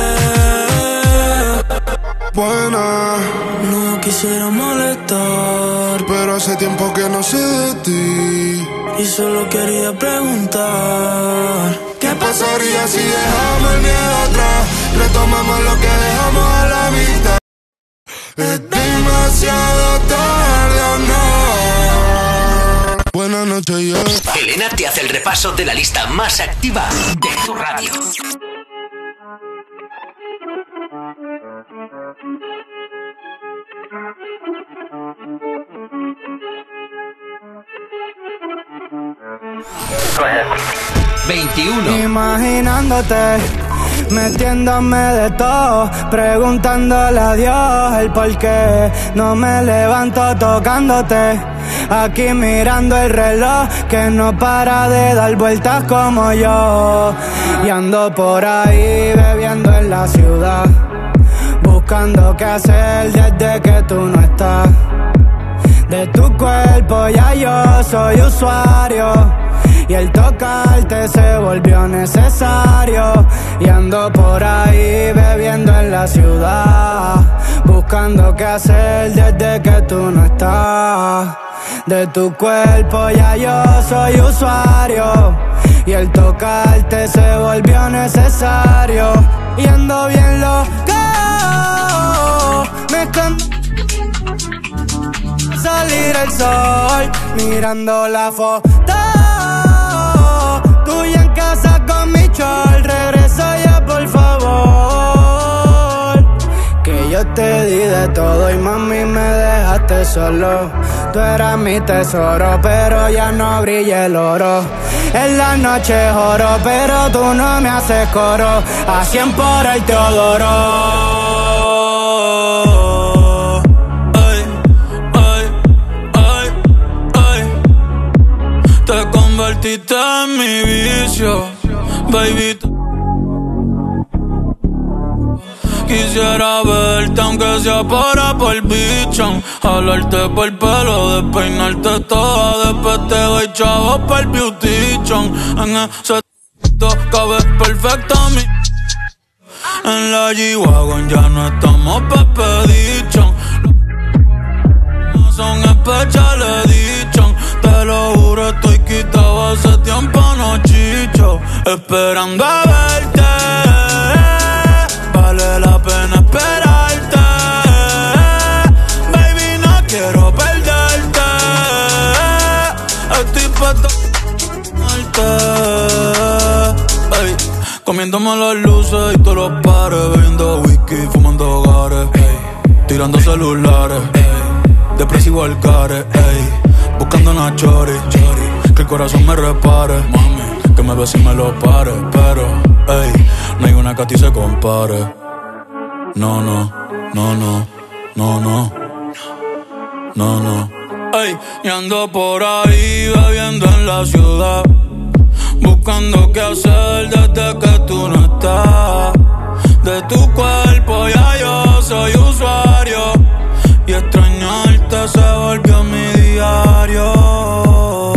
vez. Buena, no quisiera molestar, pero hace tiempo que no sé de ti. Y solo quería preguntar, ¿qué pasaría si dejamos el miedo atrás? Retomamos lo que dejamos a la mitad. Es demasiado tarde o no. Buenas noches, yo. Elena te hace el repaso de la lista más activa de tu radio. veintiuno. Imaginándote metiéndome de todo, preguntándole a Dios el por qué no me levanto tocándote. Aquí mirando el reloj que no para de dar vueltas como yo. Y ando por ahí bebiendo en la ciudad, buscando qué hacer desde que tú no estás. De tu cuerpo ya yo soy usuario, y el tocarte se volvió necesario. Y ando por ahí bebiendo en la ciudad, buscando qué hacer desde que tú no estás. De tu cuerpo ya yo soy usuario, y el tocarte se volvió necesario. Y ando bien loco, me escondo salir el sol, mirando la foto tuya en casa con mi chol. Regresa ya por favor, que yo te di de todo y mami me dejaste solo. Tú eras mi tesoro, pero ya no brilla el oro. En la noche oro, pero tú no me haces coro. A cien por el Teodoro. Te convertiste en mi vicio, baby. Quisiera verte aunque sea para por bichón, jalarte por el pelo, despeinarte toda, después te doy chavos por el beautichon. En ese t***o cabe perfecto a mí. En la G-Wagon ya no estamos pepedichon, no son especiales dichon. Te lo juro, estoy quitado hace tiempo, no chicho, esperando a verte. Vale la pena esperarte, baby, no quiero perderte. Estoy puesto a hey, comiéndome las luces y todos los pares, bebiendo whisky, fumando hogares, hey, tirando celulares, hey, depresivo al care, hey, buscando una chori, chori, que el corazón me repare, mami, que me bese y me lo pare, pero, ey, no hay una que a ti se compare. No, no, no, no, no, no, no, no. Ey, y ando por ahí bebiendo en la ciudad, buscando qué hacer desde que tú no estás. De tu cuerpo ya yo soy usuario, y extrañarte se volvió mi diario.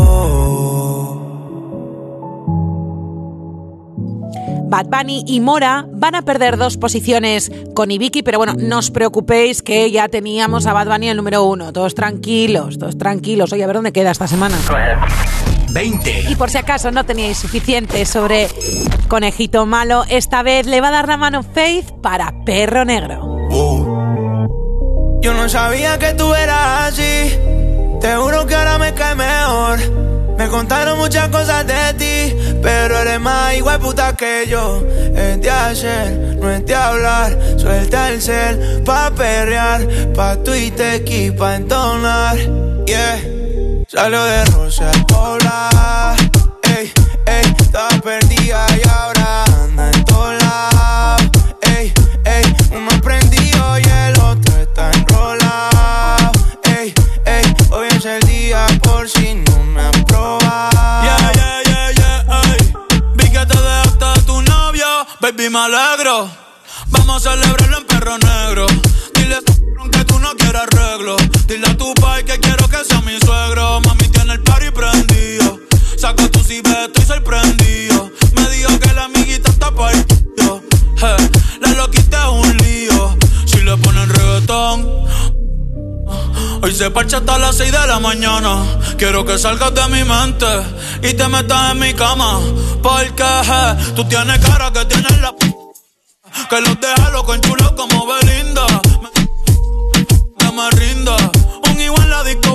Bad Bunny y Mora van a perder dos posiciones con Ibiki, pero bueno, no os preocupéis que ya teníamos a Bad Bunny el número uno. Todos tranquilos, todos tranquilos. Oye, a ver dónde queda esta semana. veinte. Y por si acaso no teníais suficiente sobre Conejito Malo, esta vez le va a dar la mano Faith para Perro Negro. Oh. Yo no sabía que tú eras así, te juro que ahora me cae mejor. Me contaron muchas cosas de ti, pero eres más igual puta que yo. Es de hacer, no es de hablar. Suelta el cel pa' perrear, pa' Twitter y pa' entonar. Yeah, salió de Rosa al Pobla. Ey, ey, estaba perdida y ahora anda en todos lados. Ey, ey, uno prendido y el otro está enrolado. Ey, ey, hoy es el día por si no me han probado. Yeah, yeah, yeah, yeah, ey. Vi que te dejaste a tu novio, baby, me alegro. Vamos a celebrarlo en Perro Negro. Dile a que tú no quieres arreglo. Dile a tu pai que quiero que sea mi suegro. Mami tiene el party prendido, saca tu cibeta, estoy sorprendido. Me dijo que la amiguita está partido. Hey, la loquita es un lío. Si le ponen reggaetón, hoy se parcha hasta las seis de la mañana. Quiero que salgas de mi mente y te metas en mi cama, porque hey, tú tienes cara que tienes la p***, que los deja loco en chulo como Belinda. Que me rinda, un igual en la disco.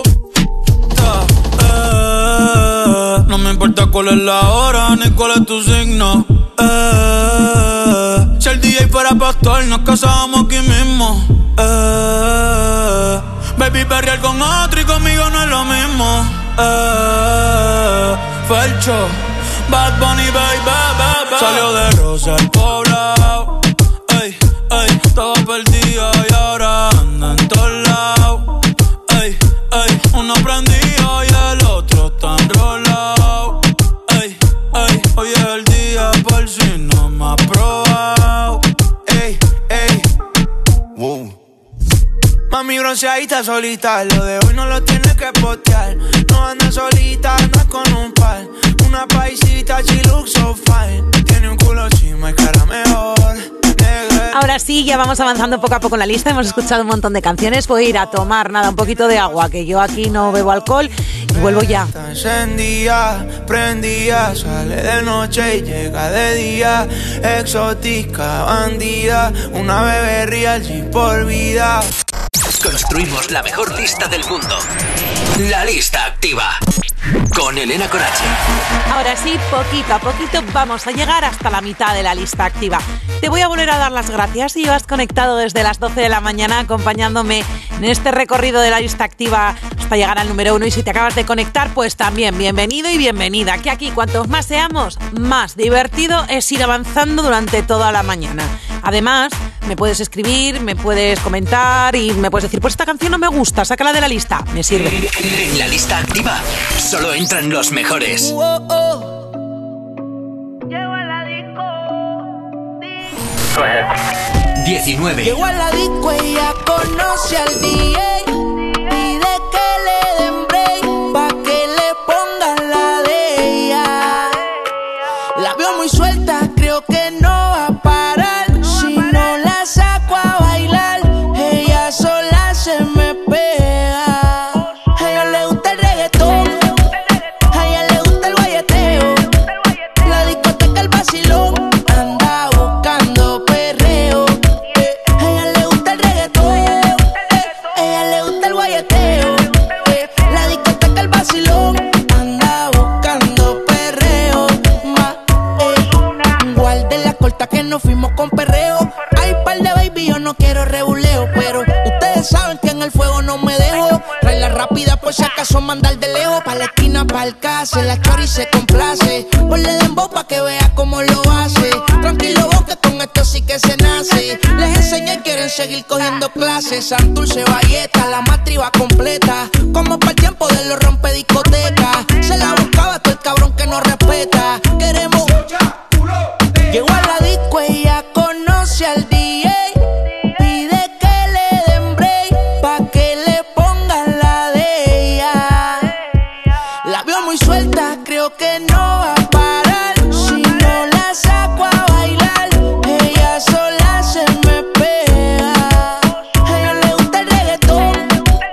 Eh, no me importa cuál es la hora ni cuál es tu signo. Eh, si el D J fuera pastor, nos casábamos aquí mismo. Eh, baby, perrear con otro y conmigo no es lo mismo. Eh, Felcho, Bad Bunny, baby, baby. Salió de Rosa el poblado. Ey, ey, estaba perdida y ahora anda en todos lados. Ey, ey, uno prendido y el otro está enrolado. Ey, ey, hoy es el día por si no me has probado. Ey, ey, wow. Mami bronceadita solita, lo de hoy no lo tienes que postear. No anda solita, anda con un par. Una paisita, she looks so fine. Tiene un culo chima y cara mejor. Ahora sí, ya vamos avanzando poco a poco en la lista. Hemos escuchado un montón de canciones. Voy a ir a tomar, nada, un poquito de agua, que yo aquí no bebo alcohol. Y vuelvo ya. Está encendida, prendida, sale de noche y llega de día. Exótica, bandida, una bebé real sin por vida. Construimos la mejor lista del mundo. La lista activa. Con Elena Conache. Ahora sí, poquito a poquito vamos a llegar hasta la mitad de la lista activa. Te voy a volver a dar las gracias si vas conectado desde las doce de la mañana acompañándome en este recorrido de la lista activa hasta llegar al número uno. Y si te acabas de conectar, pues también bienvenido y bienvenida. Que aquí cuantos más seamos, más divertido es ir avanzando durante toda la mañana. Además, me puedes escribir, me puedes comentar y me puedes decir, pues esta canción no me gusta, sácala de la lista. Me sirve. En la lista activa solo entran los mejores. Oh, oh. diecinueve. Llegó a la disco, ella conoce al D J. Pide que le den break pa' que le pongan la de ella. La veo muy suelta, creo que no va a parar. Si no la saco a bailar, ella sola se me pega. A ella le gusta el reggaetón, a ella le gusta el guayeteo. La discoteca, el vacilón, anda buscando perreo. Eh, a ella le gusta el reggaetón, eh, a ella le gusta el guayeteo. Eh, la discoteca, el vacilón, anda buscando perreo. Ma, eh, guarde la corta que nos fuimos con perreo. Hay par de baby, yo no quiero rebuleo, pero ustedes saben que en el fuego no me dejo. Trae la rápida por si acaso mandar de lejos. Pa' la esquina, pa' el case, la chori se complace. Ponle dembow pa' que vea cómo lo hace. Tranquilo vos que con esto sí que se nace. Les enseñé y quieren seguir cogiendo clases. Santurce, Valleta, la matriz va completa. Como para el tiempo de los rompediscotecas. Se la buscaba todo el cabrón que no respeta. Queremos. Llegó a la disco, ella conoce al D J. Pide que le den break pa' que le pongan la de ella. La veo muy suelta, creo que no va a parar. Si no la saco a bailar, ella sola se me pega. A ella le gusta el reggaetón,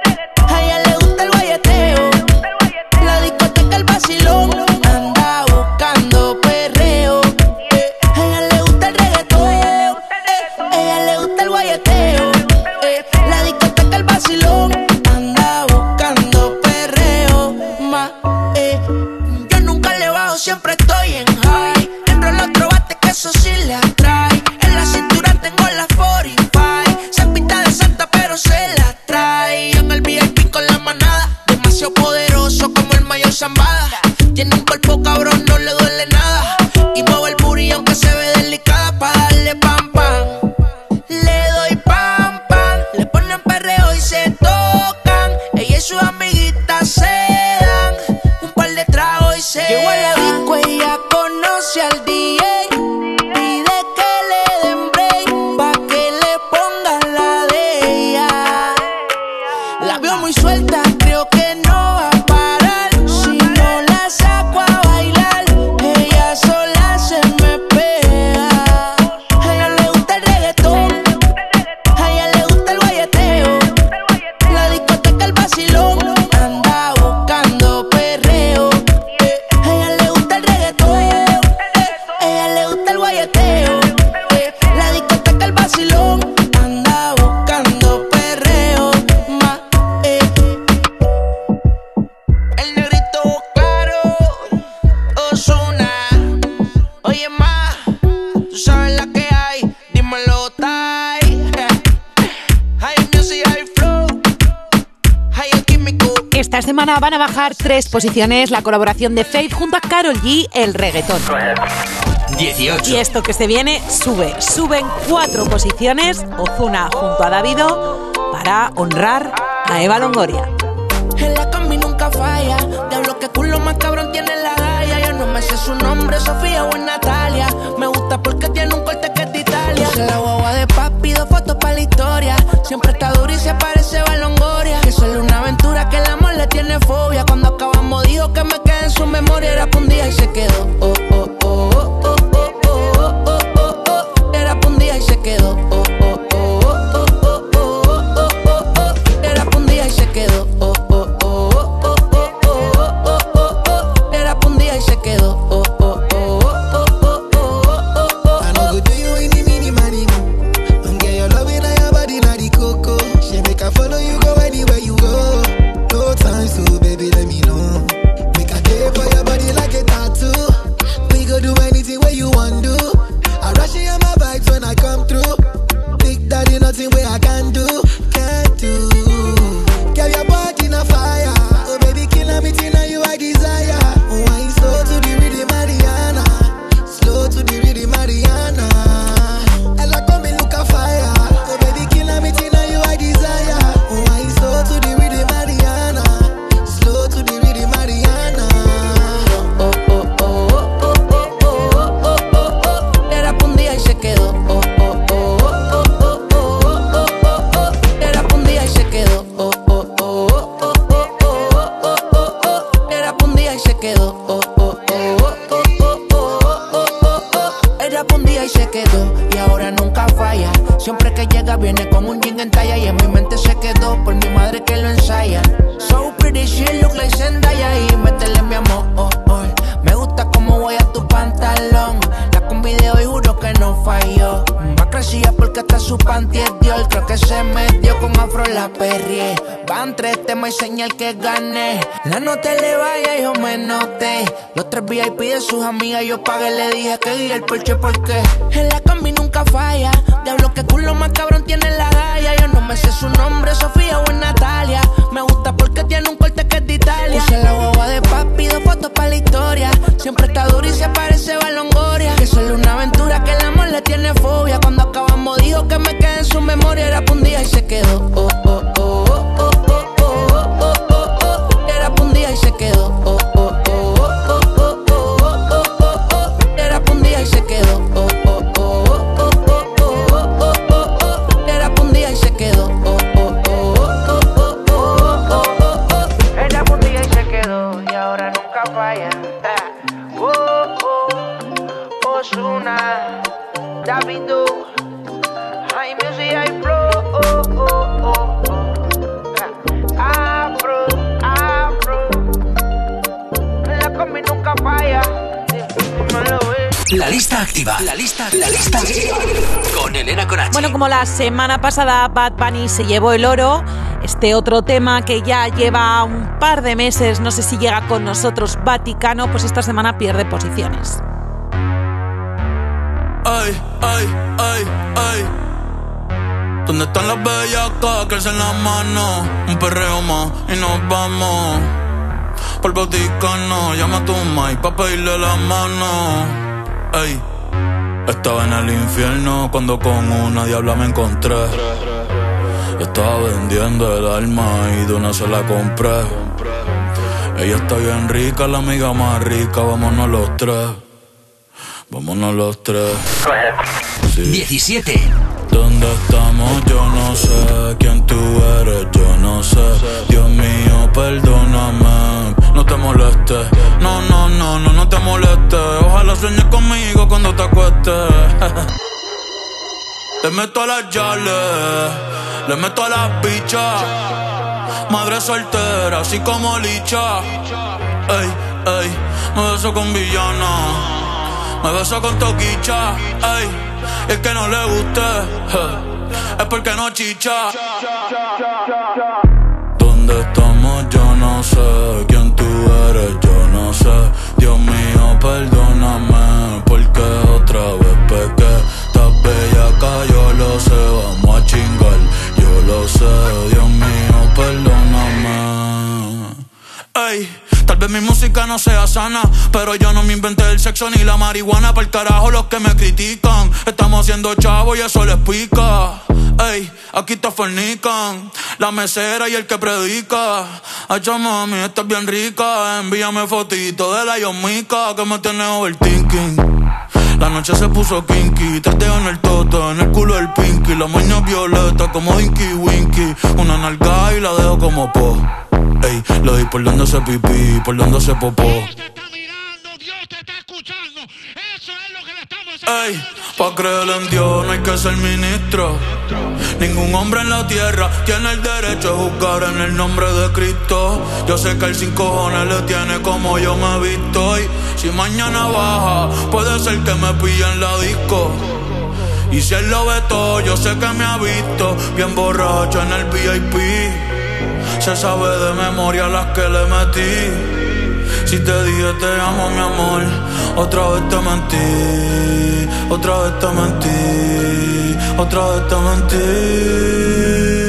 a ella le gusta el guayeteo. La discoteca, el vacilón, anda buscando perreo. Eh, a ella le gusta el reggaetón, eh, a ella le gusta el guayeteo. Eh, la discoteca, el vacilón, anda buscando perreo. Ma, eh, yo nunca le bajo, siempre estoy en high. Enrolo otro bate que eso sí le atrae. En la cintura tengo la cuarenta y cinco. Se pinta de santa pero se la trae. En el V I P con la manada, demasiado poderoso como el mayor Zambada. Tiene un cuerpo cabrón, no le duele nada. Y mueve el booty aunque se ve delicada pa' darle pam pam. Le doy pam pam, le ponen perreo y se tocan. Ella y sus amiguitas se dan un par de tragos y se llegó a la disco, ella conoce al D J. Pide que le den break pa' que le pongan la de ella. La veo muy suelta, creo que no va a parar. Si no la saco a bailar, ella sola se me pega. A ella le gusta el reggaetón, a ella le gusta el guayeteo. La discoteca, el vacilón, anda buscando perreo. Eh, a ella le gusta el reggaetón, eh, Esta semana van a bajar tres posiciones la colaboración de Faith junto a Karol G, el reggaetón. dieciocho. Y esto que se viene sube, suben cuatro posiciones Ozuna junto a Davido para honrar a Eva Longoria. En la combi nunca falla, diablo que culo más cabrón tiene la galla. Yo no me sé su nombre, Sofía o es Natalia. Me gusta porque tiene un corte que es de Italia. Puse la guagua de papi, dos fotos para la historia. Siempre está duro y se parece a Longoria. Que solo una aventura que el amor le tiene fobia. Cuando acabamos dijo que me quedé en su memoria. Era pa' un día y se quedó. Oh, oh, oh, oh, oh, oh, oh, oh, oh, oh. Era pa' un día y se quedó. Oh, oh, oh, oh, oh, oh, oh, oh, oh. Era pa' un día y se quedó. Oh, oh. Señal que gané, la nota le vaya, yo me noté. Los tres V I P de sus amigas, yo pagué, le dije que guía el Porsche porque en la combi nunca falla. Diablo que culo más cabrón tiene la galla. Yo no me sé su nombre, Sofía o es Natalia. Me gusta porque tiene un corte que es de Italia. Puse la guagua de papi, dos fotos para la historia. Siempre está duro y se parece a Longoria. Que solo una aventura que el amor le tiene fobia. Cuando acabamos dijo que me quedé en su memoria. Era pa' un día y se quedó. Oh, oh, oh, oh, oh. Y se quedó, oh, oh, oh, oh, oh, oh, oh, oh, oh. Era pa' un día y se quedó, oh, oh, oh, oh, oh, oh, oh, oh. Era pa' un día y se quedó, oh, oh, oh, oh, oh, oh, oh, oh. Era pa' un día y se quedó y ahora nunca falla. Oh, oh, Ozuna, Davido, High Music, High Flow, oh, oh, oh, oh. Afro, Afro. Nunca falla. La lista activa. La lista, la lista activa. Con Elena Conache. Bueno, como la semana pasada Bad Bunny se llevó el oro, este otro tema que ya lleva un par de meses, no sé si llega con nosotros, Vaticano, pues esta semana pierde posiciones. Ay, ay, ay, ay. ¿Dónde están las bellacas que alzan las manos? Un perreo más y nos vamos. Por Vaticano, llama a tu mai pa' pedirle la mano. Ey, estaba en el infierno cuando con una diabla me encontré. Estaba vendiendo el alma y de una se la compré. Ella está bien rica, la amiga más rica, vámonos los tres. Vámonos los tres. Sí. diecisiete. ¿Dónde estamos? Yo no sé. ¿Quién tú eres? Yo no sé. Dios mío, perdóname. No te molestes. No, no, no, no, no te molestes. Ojalá sueñes conmigo cuando te acuestes. Le meto a las yales, le meto a las bichas. Madre soltera, así como licha. Ey, ey, me beso con villana. Me beso con toquicha. Ey, y el que no le guste es porque no chicha. ¿Dónde estamos? Yo no sé. ¿Quién tú eres? Yo no sé. Dios mío, perdóname, porque otra vez pequé. Estás bellaca, yo lo sé. Vamos a chingar, yo lo sé. Dios mío, perdóname. Pero yo no me inventé el sexo ni la marihuana. Pa'l carajo los que me critican. Estamos haciendo chavo y eso les pica. Ey, aquí te fornican la mesera y el que predica. Ay, mami, estás bien rica. Envíame fotito de la yomica que me tiene overthinking. La noche se puso kinky, te dejo en el toto, en el culo el pinky. La moña violeta como Dinky Winky. Una nalga y la dejo como po. Ey, lo di por donde se pipí, por donde se popó. Dios te está mirando, Dios te está escuchando. Eso es lo que le estamos haciendo. Ey, pa' creer en Dios no hay que ser ministro. Ningún hombre en la tierra tiene el derecho a juzgar en el nombre de Cristo. Yo sé que él sin cojones le tiene como yo me he visto. Y si mañana baja, puede ser que me pille en la disco. Y si él lo ve todo, yo sé que me ha visto bien borracho en el V I P. Se sabe de memoria las que le metí. Si te dije te amo, mi amor, otra vez te mentí. Otra vez te mentí. Otra vez te mentí.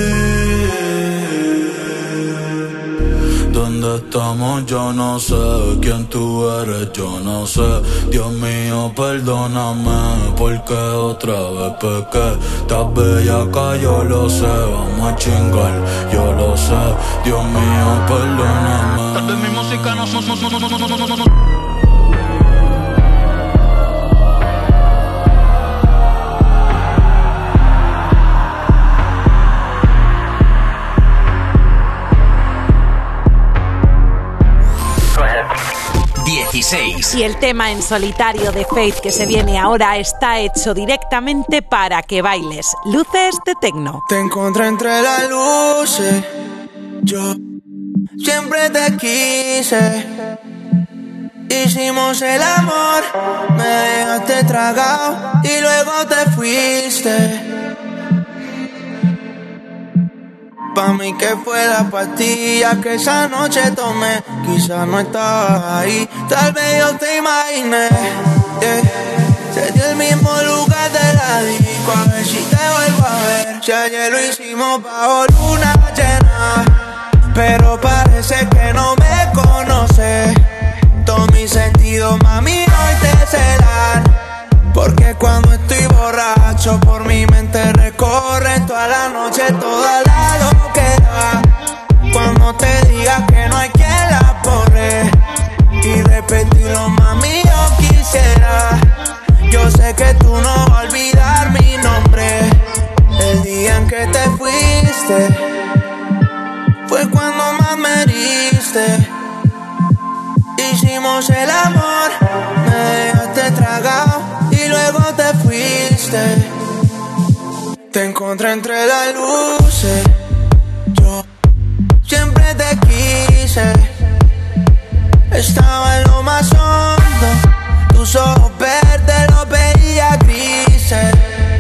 ¿Dónde estamos? Yo no sé. ¿Quién tú eres? Yo no sé. Dios mío, perdóname, porque otra vez pequé. Estás bellaca, yo lo sé. Vamos a chingar, yo lo sé. Dios mío, perdóname. Tal vez mi música no son, no, no, no, no, no, no, no, no. dieciséis. Y el tema en solitario de Faith que se viene ahora está hecho directamente para que bailes. Luces de Tecno. Te encontré entre las luces. Yo siempre te quise. Hicimos el amor. Me dejaste tragado y luego te fuiste. Pa' mí que fue la pastilla que esa noche tomé. Quizás no estabas ahí, tal vez yo te imaginé. Yeah. Sería el mismo lugar de la disco, a ver si te vuelvo a ver. Si ayer lo hicimos bajo luna llena, pero parece que no me conoces. Todo mi sentido, mami, hoy te serán. Porque cuando estoy borracho por mi mente recorren toda la noche, toda la loquera. Cuando te diga que no hay quien la borre y repetirlo, mami, yo quisiera. Yo sé que tú no vas a olvidar mi nombre. El día en que te fuiste fue cuando más me heriste. Hicimos el amor, me dejaste tragado y luego te fuiste. Te encontré entre las luces. Yo siempre te quise. Estaba en lo más hondo. Tus ojos verdes los veía grises.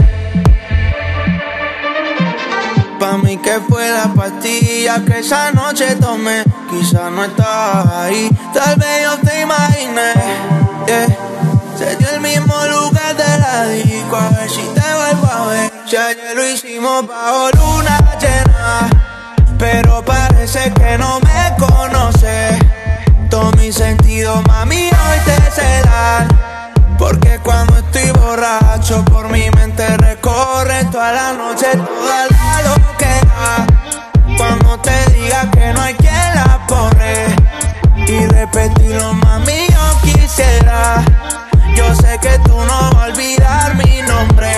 Pa' mí que fue la pastilla que esa noche tomé. Quizás no estabas ahí, tal vez yo te imaginé. Yeah. Sería el mismo lugar de la disco, a ver si te vuelvo a ver. Si ayer lo hicimos bajo luna llena, pero parece que no me conoces. Todo mi sentido, mami, hoy te serán. Porque cuando estoy borracho por mi mente recorre toda la noche, toda la loquera. Cuando te diga que no hay quien la borre y repetirlo, mami, yo quisiera. Yo sé que tú no vas a olvidar mi nombre.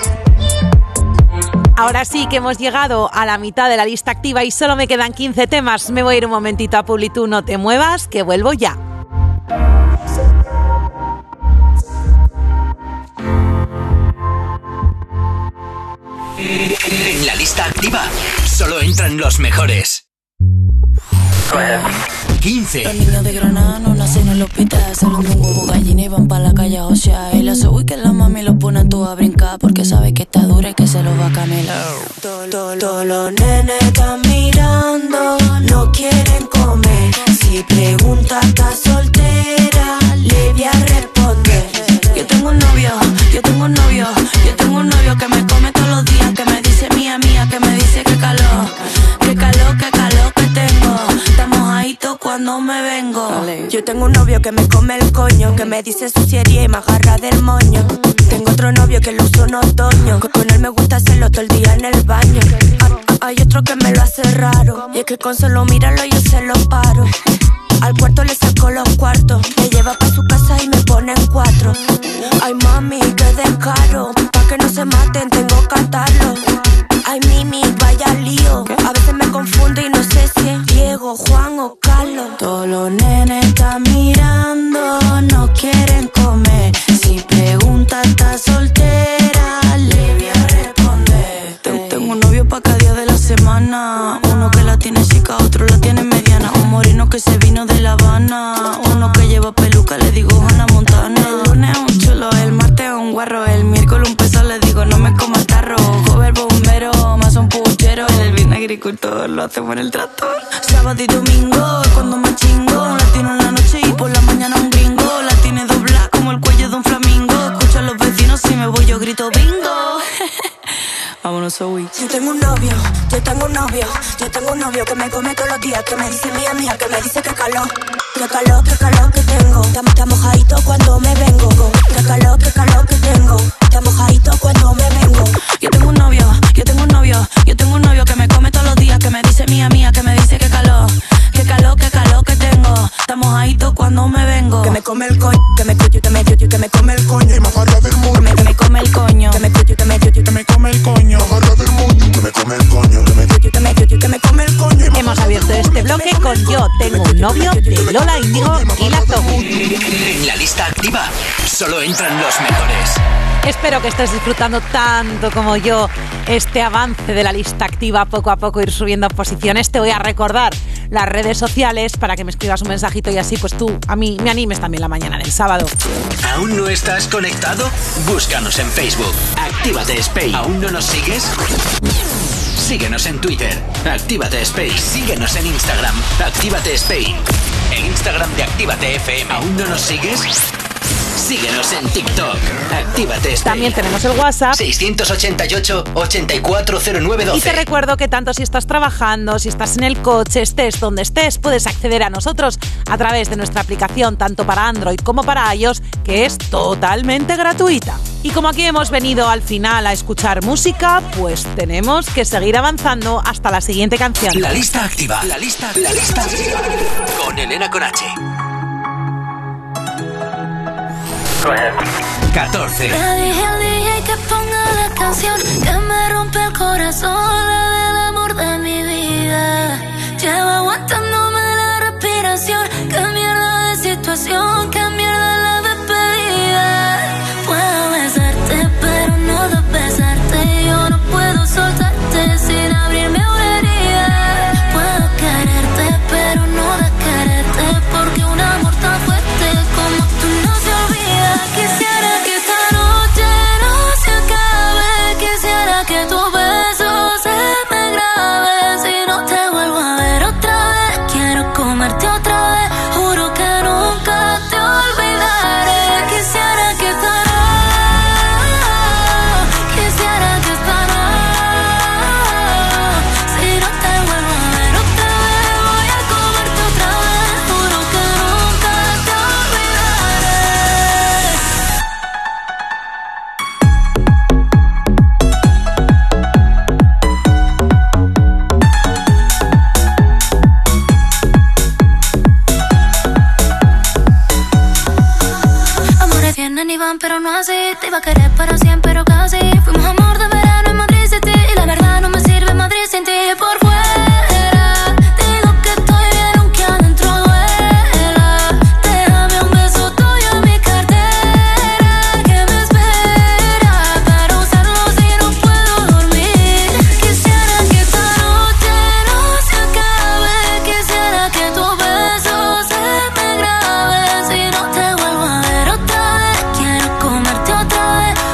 Ahora sí que hemos llegado a la mitad de la lista activa y solo me quedan quince temas. Me voy a ir un momentito a Publi, tú no te muevas, que vuelvo ya. En la lista activa solo entran los mejores. quince. Los niños de Granada no nacen en el hospital. Salen de un huevo gallina y van pa' la calle a osear. Y la soy que la mami los pone a todos a brincar, porque sabe que está dura y que se los va a camelar. Todos to, to los nenes están mirando, no quieren comer. Si pregunta está soltera, le voy a responder. Yo tengo un novio, yo tengo un novio, yo tengo un novio que me come todos los días, que me dice mía, mía, que me dice que calor, que calor, que calor que tengo. Estamos ahí todos cuando me vengo. Yo Yo tengo un novio que me come el coño, que me dice suciería y me agarra del moño. Tengo otro novio que lo uso en otoño, que con él me gusta hacerlo todo el día en el baño. Hay otro que me lo hace raro, y es que con solo mirarlo yo se lo paro. Al cuarto le saco los cuartos, me lleva pa' su casa y me pone en cuatro. Ay mami, qué descaro, pa' que no se maten tengo que atarlo. Ay Mimi, vaya lío, a veces me confundo y no sé si es Diego, Juan o Carlos. Todos los nenes están mirando, no quieren comer. Si pregunta está soltera, le voy a responder. Ten- Tengo un novio pa' cada día de la semana, uno que la tiene chica, otro la tiene mediana. Un moreno que se vino de La Habana, uno que lleva peluca, le digo Hannah Montana. El lunes es un chulo, el martes es un guarro, el miércoles un peso, le digo no me comas tarro. Joven bombero, más un puchero, el viernes agricultor, lo hacemos en el tractor. Sábado y domingo, cuando más chingo, un latino en la noche y por la mañana un gringo. La tiene doblada como el cuello de un flamingo. Escucho a los vecinos, si me voy yo grito bingo. Vámonos, Zoe. Yo tengo un novio, yo tengo un novio, yo tengo un novio que me come todos los días, que me dice mía, mía, que me dice que calor, que calor, que calor que tengo. Está mojadito cuando me vengo, que calor, que calor que tengo. Está mojadito cuando me vengo. Yo tengo un novio, yo tengo un novio, yo tengo un novio que me come todos los días, que me dice mía, mía, que me dice que calor, que calor, que calor que tengo. Está mojadito cuando me vengo. Que me come el coño, que me cuyo, que me cuyo, que me come el coño. Y más allá del mundo, Que me come el coño. Que me cuyo, que me cuyo, que me come el coño. Más allá del mundo, que me come el coño. Que me cuyo, que me cuyo, que me come el coño. Hemos abierto este bloque con Yo tengo un novio de Lola Índigo y La Zoe. En la lista activa solo entran los mejores. Espero que estés disfrutando tanto como yo este avance de la lista activa, poco a poco ir subiendo posiciones. Te voy a recordar las redes sociales para que me escribas un mensajito y así pues tú a mí me animes también la mañana del sábado. ¿Aún no estás conectado? Búscanos en Facebook. Actívate Spain. ¿Aún no nos sigues? Síguenos en Twitter. Actívate Spain. Síguenos en Instagram. Actívate Spain. El Instagram de Actívate F M. ¿Aún no nos sigues? Síguenos en TikTok. Actívate Spain. También tenemos el WhatsApp. seiscientos ochenta y ocho, ochenta y cuatro cero nueve doce. Y te recuerdo que tanto si estás trabajando, si estás en el coche, estés donde estés, puedes acceder a nosotros a través de nuestra aplicación tanto para Android como para iOS, que es totalmente gratuita. Y como aquí hemos venido al final a escuchar música, pues tenemos que seguir avanzando hasta la siguiente canción. La lista activa. La lista, la lista activa. Con Elena con H. catorce. Le dije al D J que ponga la canción que me rompe el corazón, la del amor de mi vida. Lleva aguantándome la respiración. Qué mierda de situación, qué mierda la despedida. Puedo besarte, pero no de besarte. Yo no puedo soltarte sin abrirme una herida. Puedo quererte, pero no de quererte, porque un amor tan fuerte como tú no se olvida. Quisiera que esta noche no se acabe, quisiera que tu beso se me grabe. Si no te vuelvo a ver otra vez, quiero comerte otra vez, juro que nunca te olvidaré. Quisiera que esta noche, quisiera que esta noche, si no te vuelvo a ver otra vez, voy a comerte otra vez, juro que nunca te olvidaré. Amores vienen y van, pero no así. Te iba a querer para siempre, pero casi. Fuimos amor de verano en Madrid City, y la verdad no me sirve Madrid sin ti. Por fuera digo que estoy bien aunque adentro duela. Déjame un beso tuyo en mi cartera que me espera para usarlo si no puedo dormir. Quisiera que esta noche no se acabe, quisiera que tu beso se me grabe. Si no te vuelvo a ver otra vez, quiero comerte otra vez,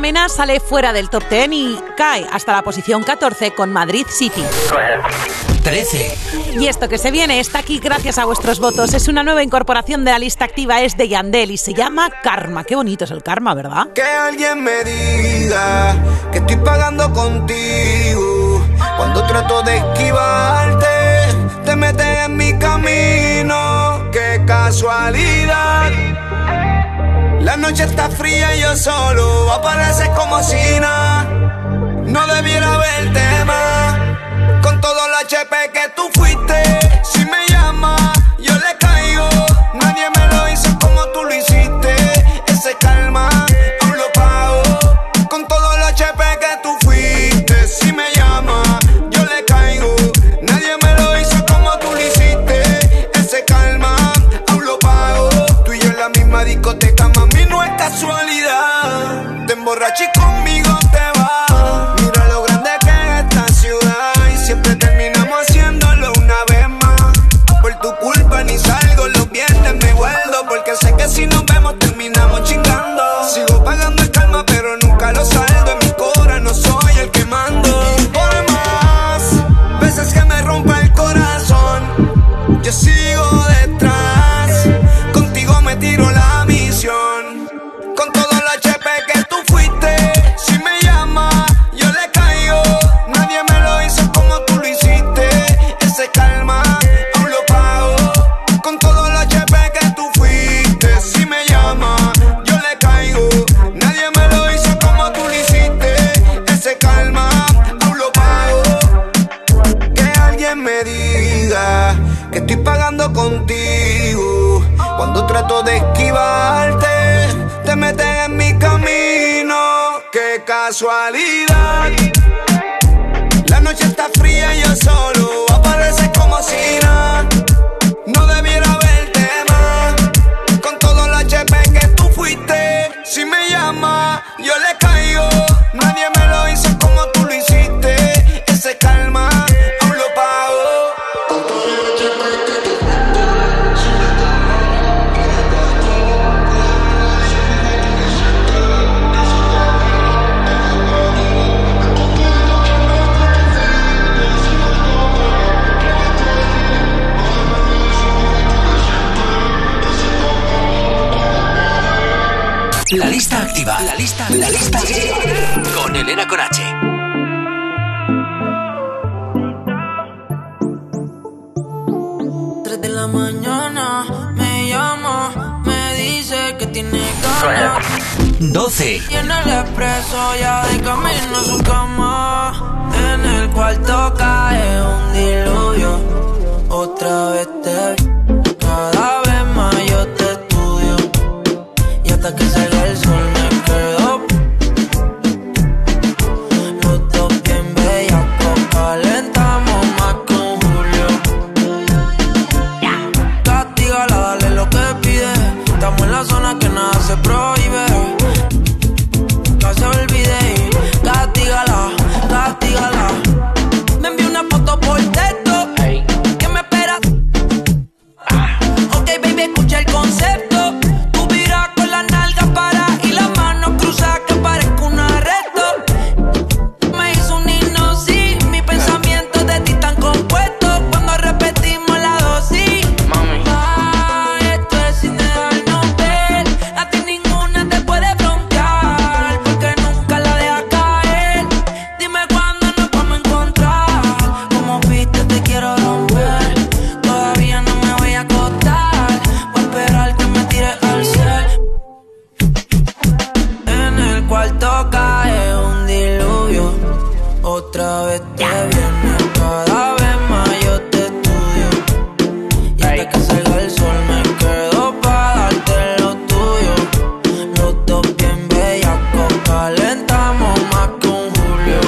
Mena sale fuera del top diez y cae hasta la posición catorce con Madrid City. trece. Y esto que se viene está aquí gracias a vuestros votos. Es una nueva incorporación de la lista activa, es de Yandel y se llama Karma. Qué bonito es el karma, ¿verdad? Que alguien me diga que estoy pagando contigo. Cuando trato de esquivarte, te metes en mi camino. Qué casualidad. La noche está fría y yo solo apareces como si nada. No debiera verte más. Con todo el H P que tú fuiste, si me llama, yo le caigo. Nadie me lo hizo como tú lo hiciste. Ese calma, aún lo pago. Con todo el H P que tú fuiste, si me llama, yo le caigo. Nadie me lo hizo como tú lo hiciste. Ese calma, aún lo pago. Tú y yo en la misma discoteca, mami, no es casualidad. Te emborraché y conmigo te vas. Mira lo grande que es esta ciudad. Siempre terminamos haciéndolo una vez más. Por tu culpa ni salgo los viernes, me vuelvo. Porque sé que si nos vemos terminamos chingando. Sigo pagando el calma pero nunca lo saldo. En mi cora no soy el que mando. Y por más veces que me rompa el corazón, yo sigo detrás. Contigo me tiro la misión. Con todo el H P que tú fuiste, si me llama, yo le caigo. Nadie me lo hizo como tú lo hiciste. Ese calma, aún lo pago. Con todo el H P que tú fuiste, si me llama, yo le caigo. Nadie me lo hizo como tú lo hiciste. Ese calma, aún lo pago. Que alguien me diga que estoy pagando contigo. Cuando trato de esquivarte, te metes en mi camino. Qué casualidad. La noche está fría y yo solo apareces como si nada. No debiera verte más. Con todo el H P que tú fuiste, si me llama, yo le caigo. Nadie me lo hizo como tú lo hiciste. Ese calma, aún lo pago. Con todo el H P que tú fuiste, si me llama, yo le La lista activa. La lista, la lista activa. Con Elena con H. Tres de la mañana me llama, me dice que tiene ganas. doce. Y en el expreso ya de camino a su cama. En el cuarto cae un diluvio. Otra vez te vi, cada vez más yo te estudio. Y hasta que salga el sol me quedo. Los dos bien bellacos, calentamos más con Julio. Castígala, dale lo que pide. Estamos en la zona que nada se prohíbe. No se olvide, castígala, castígala. Me envió una foto por texto. Hey. ¿Qué me esperas? Ah. Ok, baby, escucha el concepto. Tú miras con las nalgas para y las manos cruzadas que parezco un arresto. Me hizo un himno, sí. Mis pensamientos de ti están compuestos cuando repetimos la dosis. Mami. Ah, esto es sin dejarnos ver. A ti ninguna te puede frontear porque nunca la dejas caer. Dime cuándo nos vamos a encontrar. Como viste te quiero romper. Todavía no me voy a acostar. Voy a esperar que me tires al cielo. En el cuarto cae un diluvio. Otra vez te viene, cada vez más yo te estudio. Y hasta que salga el sol me quedo pa' darte lo tuyo. Los dos bien bellacos, calentamos más con Julio.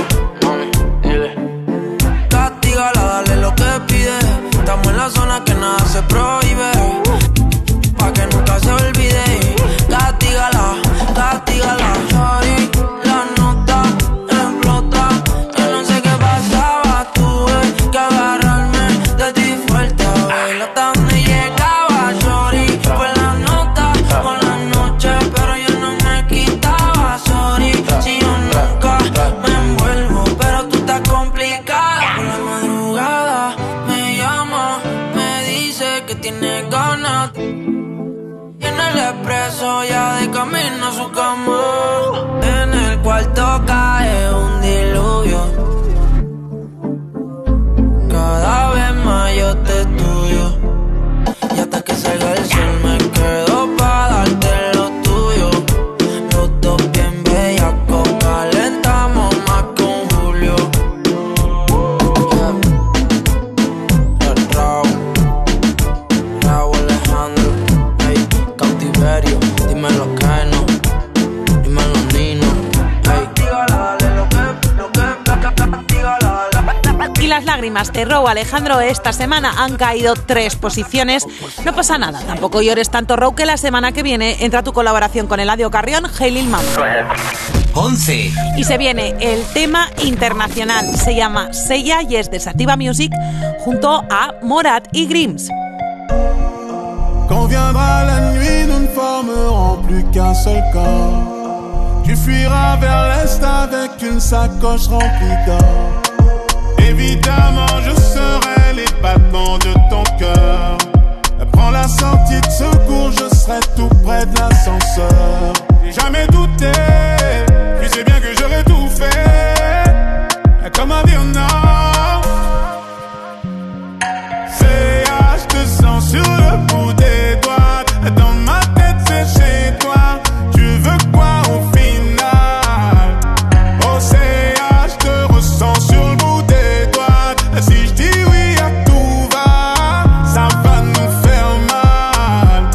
Castígala, dale lo que pide. Estamos en la zona que nada se prohíbe. Pa' que nunca se olvide. Castígala, castígala. Sorry, la nota explota. Yo no sé qué pasaba las lágrimas de Rauw Alejandro esta semana han caído tres posiciones. No pasa nada, tampoco llores tanto, Rauw, que la semana que viene entra tu colaboración con Eladio Carrión, Hey Lil Mama. once. Y se viene el tema internacional, se llama Sella y es de Sativa Music junto a Morat y Grims. Quand viendra la nuit, nous ne formerons plus qu'un seul corps. Tu fuiras vers l'est avec une sacoche remplie d'or. Évidemment, je serai les battements de ton cœur. Prends la sortie de secours, je serai tout près de l'ascenseur. J'ai jamais douté, tu sais bien que j'aurais tout fait. Comment dire non? C'est ah, je te sens sur le bout des doigts. Dans ma tête, c'est chez toi. Tu veux quoi au final? Oh, c'est ah, je te ressens sur le bout des doigts. Si je dis oui à tout va, ça va nous faire mal.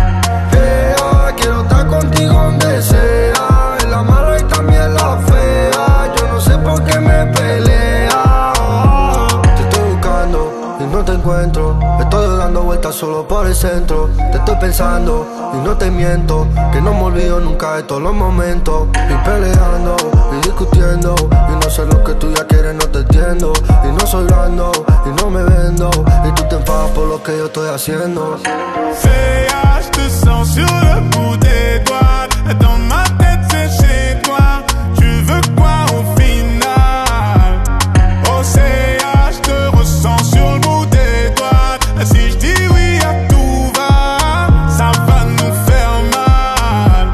Hey, ah, quiero estar contigo donde sea, en la mala y también la fea. Yo no sé por qué me pelea. Te estoy buscando y no te encuentro. Estoy dando vueltas solo por el centro. Te estoy pensando y no te miento, que no me olvido nunca de todos los momentos. Y peleando y discutiendo, y no sé lo que tú ya quieres, no te entiendo. Y no soy blando y no me vendo, y tú te enfadas por lo que yo estoy haciendo. C'est ah, je te sens sur le bout des doigts. Dans ma tête, c'est chez toi. Tu veux quoi au final? Oh, c'est ah, je te ressens sur le bout des doigts. Si je dis oui à tout va, ça va nous faire mal.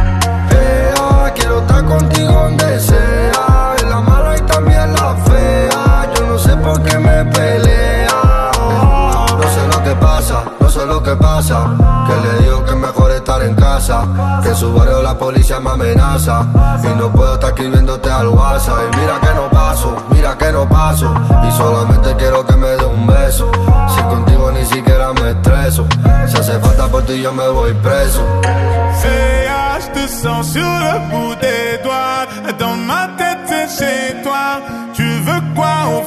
Hey, ah, quiero estar contigo donde sea, en la mala y también la fea. Yo no sé por qué me pelea. No sé lo que pasa, no sé lo que pasa, que le digo que es mejor estar en casa, que en su barrio la policía me amenaza, y no puedo estar escribiéndote al WhatsApp. Y mira que no paso, mira que no paso, y solamente quiero que me dé un beso. Si contigo ni siquiera me estreso, si hace falta por ti yo me voy preso. C'est ah, je te sens sur le bout des doigts. Dans ma tête, c'est chez toi. Tu veux quoi au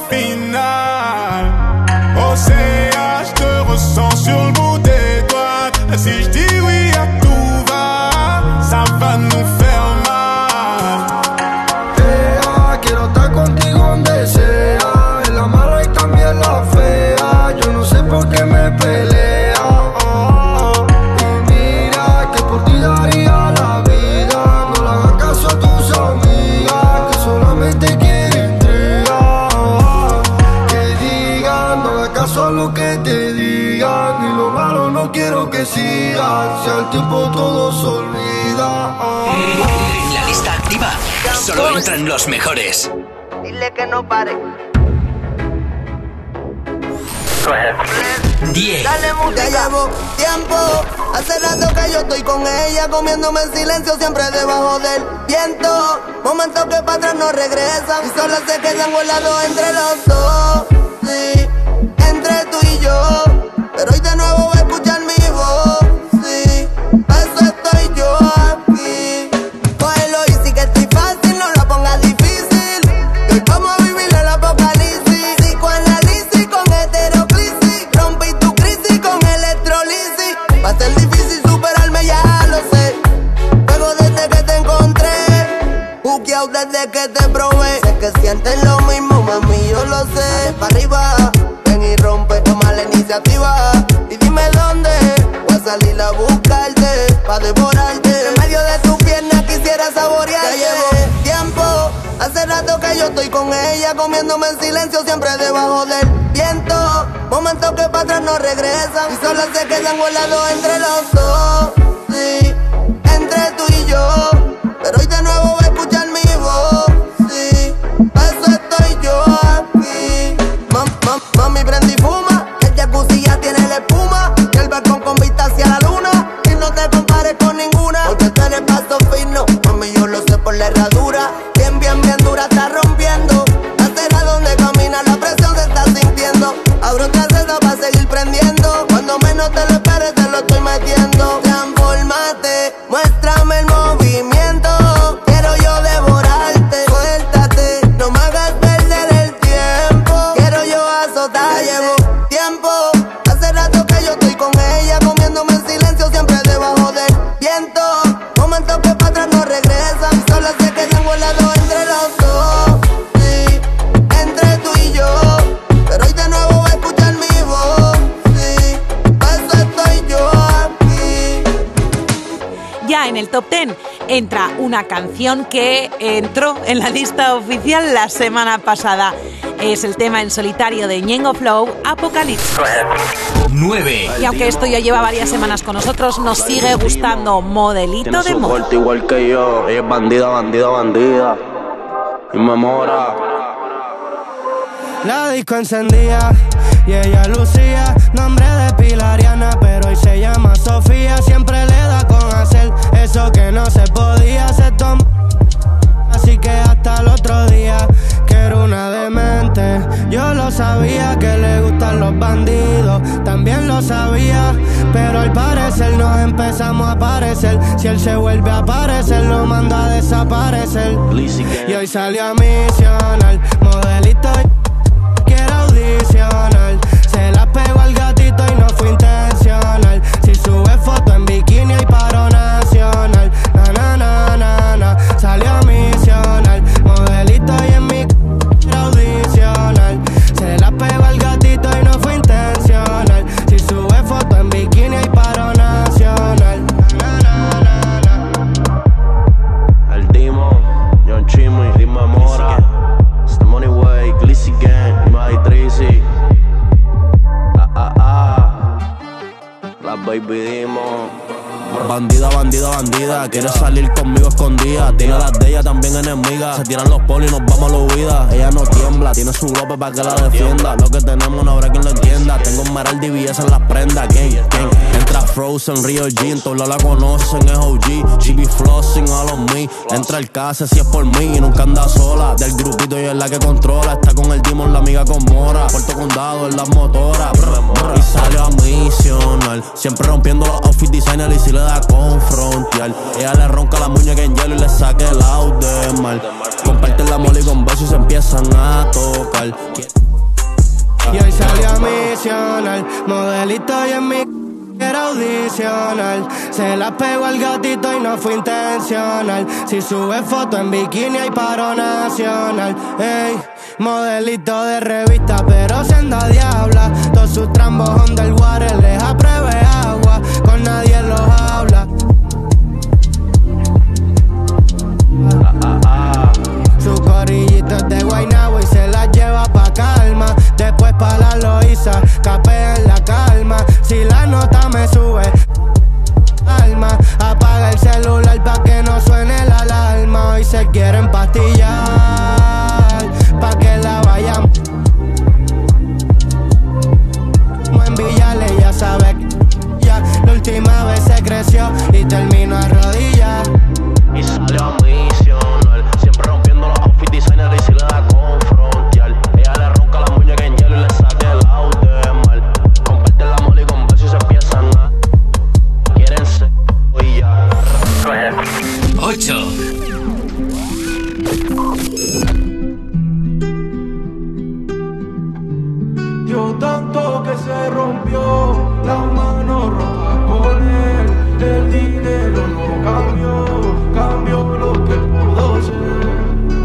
final? Oh, c'est ah, je te ressens sur le bout des doigts. Si je dis oui à tout va, ça va nous faire mal. Hey, ah, quiero estar contigo donde sea, en la mala y también la fea. Yo no sé por qué me pelea. Y mira que por ti daría la vida. No le hagas caso a tus amigas, que solamente quieren intrigar. Que digan, no hagas caso a lo que te digan, y lo malo no quiero que siga. Si al tiempo todo se olvida. En la lista activa solo entran los mejores. Dile que no pare. diez. Dale música. Ya llevo tiempo, hace rato que yo estoy con ella, comiéndome en silencio siempre debajo del viento. Momentos que para atrás no regresan y solo se quedan volados entre los dos. Sí, entre tú y yo, pero hoy de nuevo voy a escuchar mi voz. Sí, para eso estoy yo aquí. Cógelo easy que estoy fácil, no lo pongas difícil. Que hoy vamos a vivir el apocalipsis. Sí, con la lisis, con heteroclisis. Rompí tu crisis con electrolisis. Va a ser difícil superarme, ya lo sé. Luego desde que te encontré, buqueado desde que te probé. Sé que sientes lo mismo, mami, yo lo sé. Para arriba, ven y rompe, toma la iniciativa. Y dime dónde voy a salir a buscarte, pa' devorarte. En medio de tu pierna quisiera saborearte. Ya llevo tiempo, hace rato que yo estoy con ella, comiéndome en silencio siempre debajo del viento. Momentos que para atrás no regresan y solo se quedan volados entre los dos. Sí, entre tú y yo, pero hoy de nuevo voy a escuchar mi voz. Sí, para eso estoy yo aquí. Mam, mam, mami, prende y fuma, que el jacuzzi ya tiene la espuma, y el balcón con vista hacia la luna. Y no te compares con ninguna, porque tú eres paso fino. Mami, yo lo sé por la herradura. Bien, bien, bien dura, está rompiendo. La acera donde camina, la presión se está sintiendo. Abro otra receta para seguir prendiendo. Cuando menos te lo esperes, te lo estoy metiendo. Transfórmate, muéstrame el movimiento. Ten entra una canción que entró en la lista oficial la semana pasada. Es el tema en solitario de Ñengo Flow, Apocalipsis. nueve. Y aunque esto ya lleva varias semanas con nosotros, nos sigue gustando Modelito de Moda. Igual que yo, ella es bandida, bandida, bandida. Y me mora. La disco encendía y ella lucía nombre de Pilariana, pero hoy se llama Sofía. Siempre le da con hacer eso que no se podía hacer, tom. Así que hasta el otro día, que era una demente. Yo lo sabía, que le gustan los bandidos, también lo sabía. Pero al parecer nos empezamos a aparecer. Si él se vuelve a aparecer, lo manda a desaparecer. Y hoy salió a misionar, modelito quiere audicionar. Se la pegó al gatito y no fue intencional. Si sube foto en bikini hay paro nacional. Na na na na na. Salió a misionar, modelito y en mi quiere audicionar. Se la pegó al gatito y no fue intencional. Si sube foto en bikini hay paro nacional. Na na na na. El Dimo, John Chimo y Dima Mora. It's the money way, Glizzy Gang, my Tracy. Ah, ah, ah. La baby Dimo. Bandida, bandida, bandida, quiere salir conmigo escondida. Tiene las de ella también enemigas. Se tiran los polis y nos vamos a la huida. Ella no tiembla, tiene su globo para que la defienda. Lo que tenemos no habrá quien lo entienda. Tengo un Meral D B S en las prendas. Gang, gang. Entra Frozen, Rio G, en todos lados la conocen, es O G. G B flossing, all on me. Entra el case si es por mí y nunca anda sola. Del grupito y es la que controla. Está con el Demon, la amiga con Mora. Puerto Condado en las motoras. Y salió a misionar, siempre rompiendo los outfit designers y si le da con frontear. Ella le ronca la muñeca en hielo y le saque el out de mal. Comparten la mole con besos y se empiezan a tocar. Y hoy salió a misionar, modelito y en mi quiere audicionar. Se la pegó al gatito y no fue intencional. Si sube foto en bikini hay paro nacional. Ey, modelito de revista pero senda diabla. Todos sus trambos underwater les apruebe agua. Con nadie los habla. Ah, ah. Su corillito es de Guaynabo y se la lleva pa' calma. Después pa' la Loíza, capea en la calma. Si la nota me sube, alma, apaga el celular pa' que no suene la alarma. Hoy se quieren pastillar pa' que la vayan. Como en Villales ya sabe que ya la última vez se creció y terminó a rodillas. Y salió a misionar, siempre rompiendo los outfit designers y si le da con frontear. Ella le ronca la muñeca en hielo y le saque el out de mal. Comparten la mole con besos y se empiezan a quieren ser y ya. ocho. Dio tanto que se rompió, la mano rota con él. El dinero no cambió, cambió lo que pudo ser.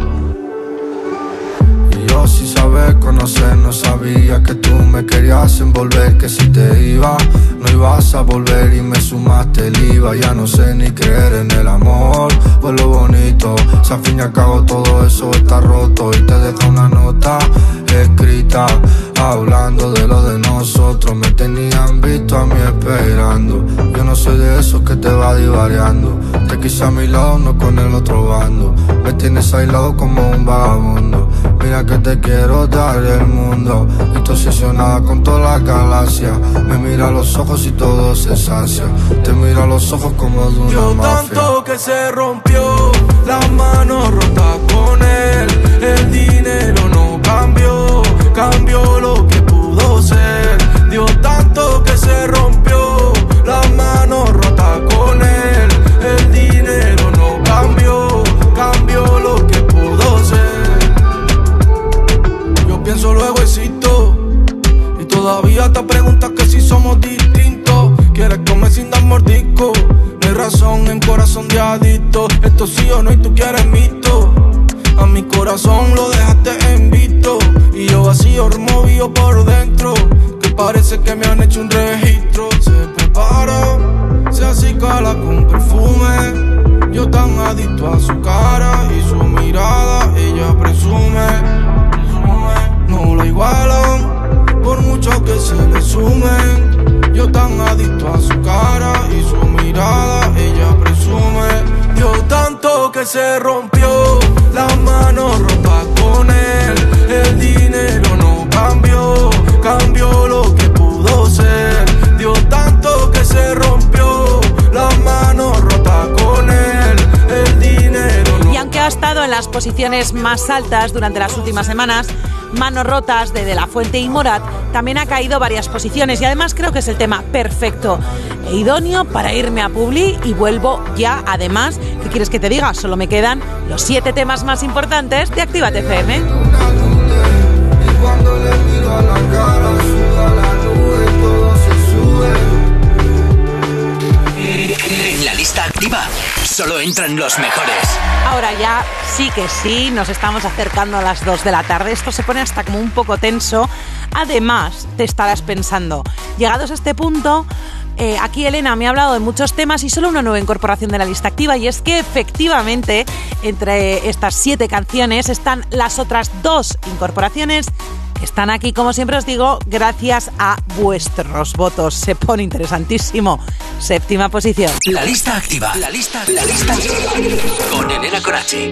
Y yo sin saber conocer, no sabía que tú me querías envolver. Que si te iba, no ibas a volver y me sumaste el IVA. Ya no sé ni creer en el amor, pues lo bonito. Si al fin y al cabo todo eso está roto. Y te deja una nota escrita hablando de lo de nosotros. Me tenían visto a mí esperando. Yo no soy de esos que te va divariando. Te quise a mi lado, no con el otro bando. Me tienes aislado como un vagabundo. Mira que te quiero dar el mundo. Y tú obsesionada con toda la galaxia. Me mira a los ojos y todo se sacia. Te miro a los ojos como de una Yo mafia. tanto que se rompió, la mano rota con él. El dinero no cambió, cambió lo que pudo ser. Dio tanto que se rompió, la mano rota con él. El dinero no cambió, cambió lo que pudo ser. Yo pienso luego existo y todavía te preguntas que si somos distintos. Quieres comer sin dar mordisco, no hay razón en corazón de adicto. Esto sí o no y tú quieres mito. A mi corazón lo dejaste en visto y yo vacío removido por dentro. Que parece que me han hecho un registro. Se prepara, se acicala con perfume. tan adicto a su cara y su mirada, ella presume, no la igualan, por mucho que se le sumen. Yo tan adicto a su cara y su mirada, ella presume. Dio tanto que se rompió, las manos rotas con él. El dinero no cambió, cambió lo que pudo ser. Dio tanto que se rompió, las manos rotas con él. El dinero no. Y aunque ha estado en las posiciones más altas durante las últimas semanas, Manos Rotas de De La Fuente y Morat también ha caído varias posiciones y además creo que es el tema perfecto e idóneo para irme a Publi y vuelvo ya. Además, ¿qué quieres que te diga? Solo me quedan los siete temas más importantes de Actívate F M. Y cuando le miro a la cara, suda la nube, todo se sube. En la lista activa solo entran los mejores. Ahora ya sí que sí, nos estamos acercando a las dos de la tarde. Esto se pone hasta como un poco tenso. Además, te estarás pensando, llegados a este punto, eh, aquí Elena me ha hablado de muchos temas y solo una nueva incorporación de la lista activa, y es que efectivamente entre estas siete canciones están las otras dos incorporaciones. Están aquí, como siempre os digo, gracias a vuestros votos. Se pone interesantísimo. Séptima posición. La lista activa. La lista, la lista activa. Con Elena Corache.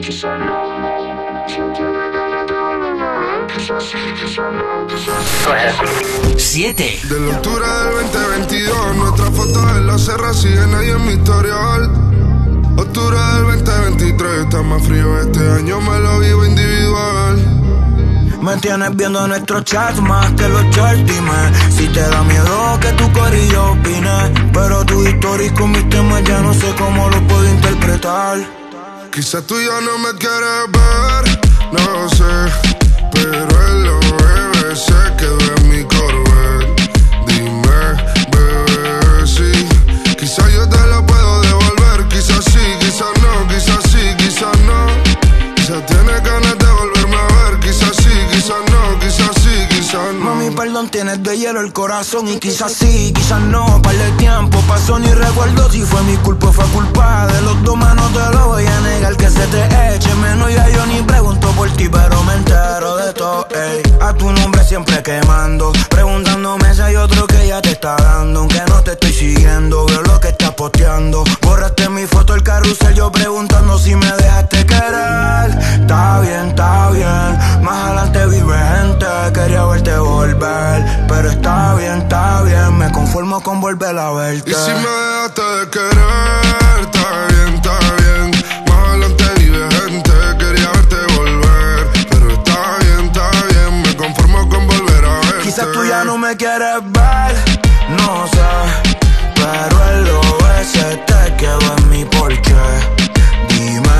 Siete. De la octubre del veinte veintidós, nuestras fotos en la serra siguen ahí en mi historial. Octubre del veinte veintitrés, está más frío este año, me lo vivo individual. Me tienes viendo nuestros chats más que los charts, dime si te da miedo que tu corillo opine. Pero tu historia con mis temas ya no sé cómo lo puedo interpretar. Quizás tú ya no me quieres ver, no sé, pero él lo bebe, se quedó en mi Corvette. Dime, bebé, sí, quizás yo te lo puedo devolver. Quizás sí, quizás no, quizás sí, quizás no. Quizás tienes ganas de volverme a ver. Quizás sí, quizás no, quizás sí, quizás no. Mami, perdón, tienes de hielo el corazón. Y quizás sí, quizás no. Par de tiempo pasó, ni recuerdo si fue mi culpa o fue culpa de los dos. Manos te lo voy a negar que se te eche menos. Ya yo ni pregunto por ti, pero me entero de todo, ey. A tu nombre siempre quemando, preguntándome si hay otro que ya te está dando. Aunque no te estoy siguiendo, veo lo que estás posteando. Borraste mi foto, el carrusel, yo preguntando si me dejaste querer. Está bien, está bien, más adelante vive gente. Quería verte volver, pero está bien, está bien. Me conformo con volver a verte. Y si me dejaste de querer, está bien, está bien. Más adelante vive gente. Quería verte volver, pero está bien, está bien. Me conformo con volver a verte. Quizás tú ya no me quieres ver, no sé, pero el O S te quedó en mi porche. Dime,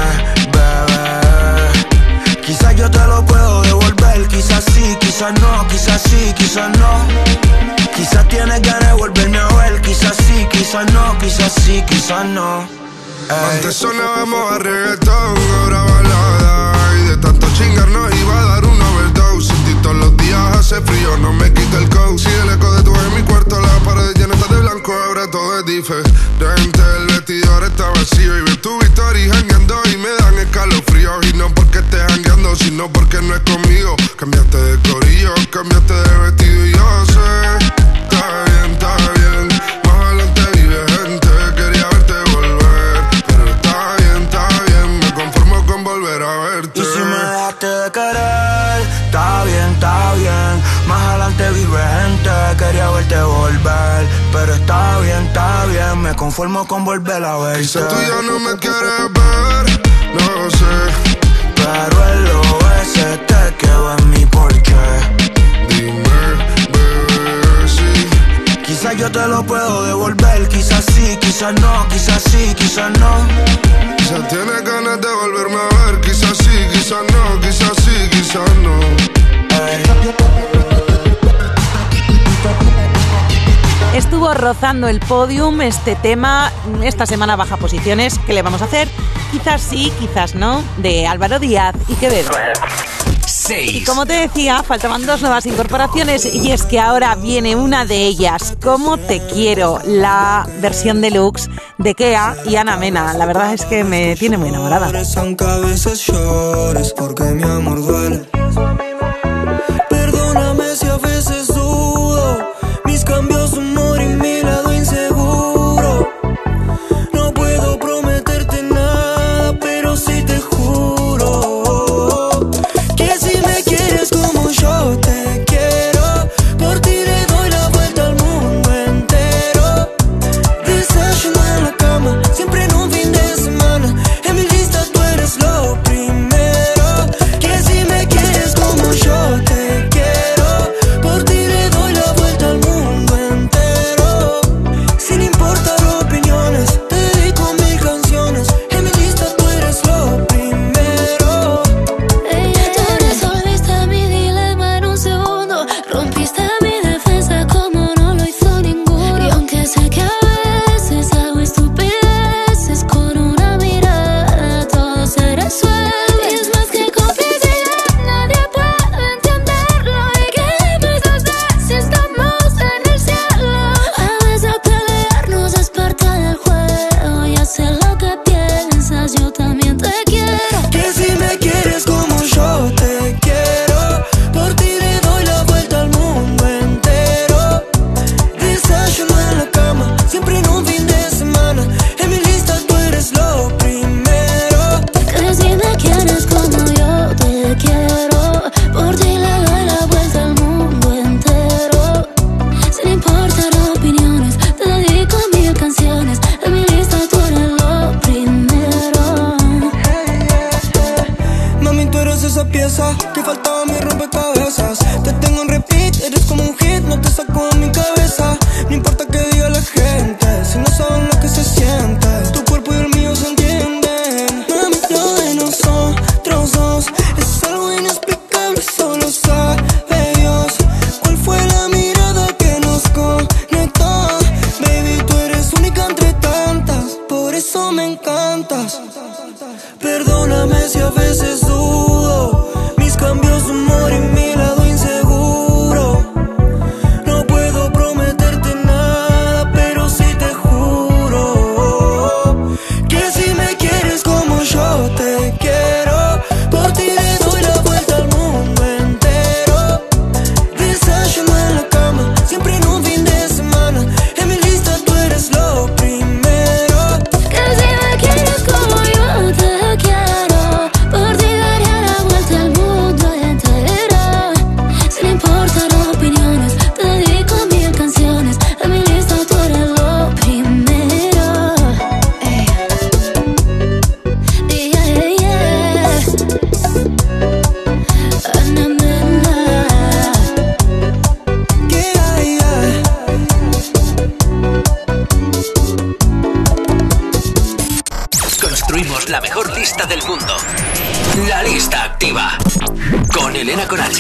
bebé, quizás yo te lo puedo devolver. Quizás sí, quizás no, quizás sí, quizás no. Quizás tienes ganas de volverme a ver. Quizás sí, quizás no, quizás sí, quizás no. Ey. Antes sonábamos a reggaetón, ahora balada. Y de tanto chingar nos iba a dar un overdose. Sin ti todos los días hace frío, no me quita el coat. Si el eco de tu voz en mi cuarto, las paredes llenas de blanco, ahora todo es diferente. El vestidor está vacío y veo tu historia jangueando y me dan escalofríos. Y no porque estés jangueando, sino porque no es conmigo. Cambiaste de corillo, cambiaste de vestido y yo sé. Está bien, está bien, más adelante vive gente. Quería verte volver, pero está bien, está bien. Me conformo con volver a verte. Y si me dejaste de querer, está bien, está bien. Más adelante vive gente. Quería verte volver, pero está bien, está bien. Me conformo con volver a verte. Quizás tú ya no me quieres ver, no sé, pero el O S te quedó en mi porche. Dime, bebé, sí. Quizás yo te lo puedo devolver. Quizás sí, quizás no, quizás sí, quizás no. Quizás tienes ganas de volverme a ver. Quizás sí, quizás no, quizás sí, quizás no. Ey. Estuvo rozando el podium este tema. Esta semana baja posiciones. ¿Qué le vamos a hacer? Quizás sí, quizás no. De Álvaro Díaz y Quevedo. seis. Y como te decía, faltaban dos nuevas incorporaciones y es que ahora viene una de ellas, Cómo te quiero, la versión deluxe de Kea y Ana Mena. La verdad es que me tiene muy enamorada. Aunque a veces llores porque mi amor duele. Perdóname si a veces dudo, mis cambios, humor y mi lado inseguro. No puedo prometerte nada, pero sí te juro que si me quieres como yo te quiero, por ti le doy la vuelta al mundo entero. Desayuno en la cama, siempre en un fin de semana. En mi lista tú eres lo primero. Que si me quieres como yo te quiero, por ti le doy la vuelta al mundo entero. Sin importar opiniones, te dedico mil canciones. En mi lista tú eres lo primero. Tú resolviste mi dilema en un segundo, rompiste mi defensa como no lo hizo ninguno. Y aunque sé que a veces hago estupideces, con una mirada todo se resuelve. Y es más que complicidad, nadie puede entenderlo. ¿Y qué me das si estamos en el cielo? A veces pelearnos es parte del juego, y hacer lo que piensas, yo también te quiero. Que si me quieres como yo te quiero, por ti le doy la vuelta al mundo entero. Desayuno en la cama, siempre en un fin de semana. En mi lista tú eres lo primero. Que si me quieres como yo te quiero, por ti le doy la vuelta al mundo entero. Sin importar opiniones, te dedico mil canciones. En mi lista tú eres lo primero. Mami, tú eres esa pieza que faltaba en mi rompecabezas. Te tengo en repeat, eres como un hit, no te saco de mi cabeza. No importa que diga la gente, si no saben lo que se siente. Tu cuerpo y el mío se entienden. Mami, lo de nosotros dos es algo inexplicable, solo sabe Dios. ¿Cuál fue la mirada que nos conectó? Baby, tú eres única entre tantas, por eso me encantas. Perdóname si a veces dudo, mis cambios de humor y mi lado inseguro. No puedo prometerte nada, pero sí te juro que si me quieres como yo te quiero, por ti le doy la vuelta al mundo entero. Desayuno en la cama, siempre en un fin de semana. En mi lista tú eres lo primero. Que si me quieres como yo te quiero, por ti daría la vuelta al mundo entero. Sin importar opiniones, te dedico mil canciones. En mi lista tú eres lo primero. Ey. Yeah, yeah. Ana Mena. Yeah, yeah. Construimos la mejor lista del mundo. La lista activa. Con Elena con H.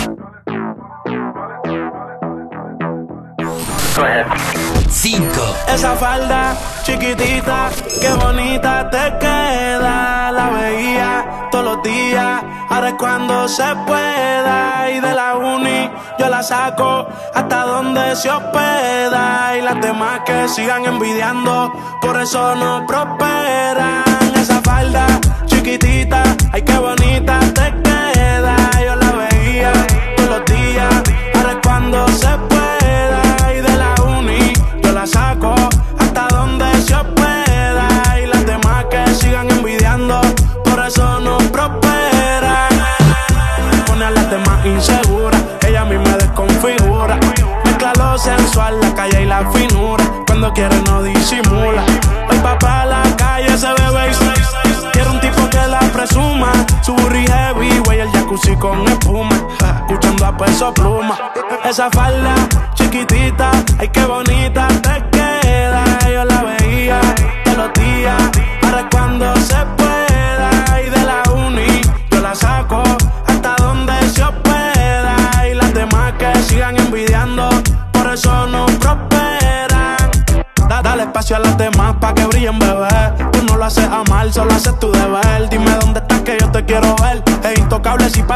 cinco. Esa falda chiquitita, qué bonita te queda. La veía todos los días, ahora es cuando se pueda. Y de la uni yo la saco hasta donde se hospeda. Y las demás que sigan envidiando, por eso no prosperan. Esa falda chiquitita, ay qué bonita te queda. Yo la veía todos los días, ahora es cuando se pueda. Y de la uni yo la saco hasta donde se pueda. Y las demás que sigan envidiando, por eso no prosperan. Pone a las demás inseguras, ella a mí me desconfigura. Mezcla lo sensual, la calle y la finura. Cuando quiere no disimula. Hoy va pa' la calle, se bebe y se quiere un tipo que la presuma. Su burri heavy, güey, el jacuzzi con espuma. Escuchando a Peso Pluma. Esa falda chiquitita, ay qué bonita te queda. Yo la veía todos los días, ahora es cuando se pueda. Y de la uni yo la saco hasta donde se hospeda. Y las demás que sigan envidiando, por eso no prosperan. Da- Dale espacio a las demás pa' que brillen, bebé. Tú no lo haces a mal, solo haces tu deber. Dime dónde estás que yo te quiero ver. Es intocable si pasa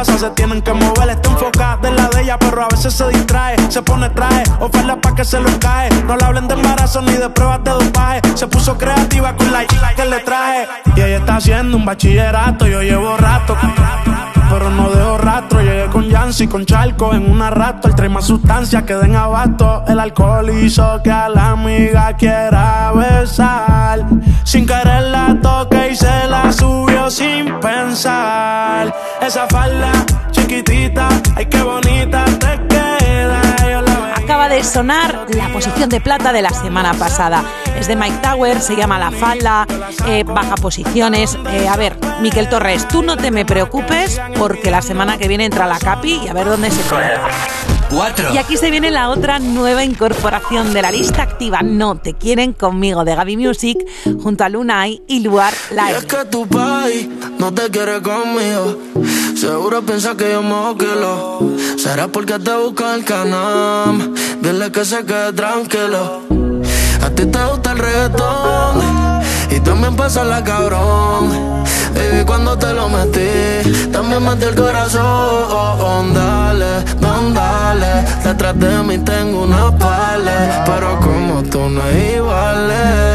casa se tienen que mover. Está enfocada en la de ella, pero a veces se distrae. Se pone traje, oferta pa' que se lo cae. No le hablen de embarazo ni de pruebas de dopaje. Se puso creativa con la que le traje. Y ella está haciendo un bachillerato. Yo llevo rato, pero no dejo rastro. Llegué con Yancy, con Charco en una rato. El trae más sustancia que den abasto. El alcohol hizo que a la amiga quiera besar. Sin querer la toque y se la subió sin pensar. Esa falda chiquitita, ay qué bonita te queda. Yo la Acaba de sonar la posición de plata de la semana pasada. Es de Mike Tower, se llama La Falda, eh, baja posiciones. Eh, a ver, Miquel Torres, tú no te me preocupes porque la semana que viene entra la Capi y a ver dónde se queda. Cuatro. Y aquí se viene la otra nueva incorporación de la lista activa No Te Quieren Conmigo de Gaby Music junto a Lunay y Luar Live. Y es que tu país no te quiere conmigo. Seguro piensa que yo me quiero. Será porque te busca el canal. Dile que se quede tranquilo. A ti te gusta el reggaetón y también pasa la cabrón. Baby, cuando te lo metí, también metí el corazón. Dale, don, dale. Detrás de mí tengo una pala, pero como tú no es igual.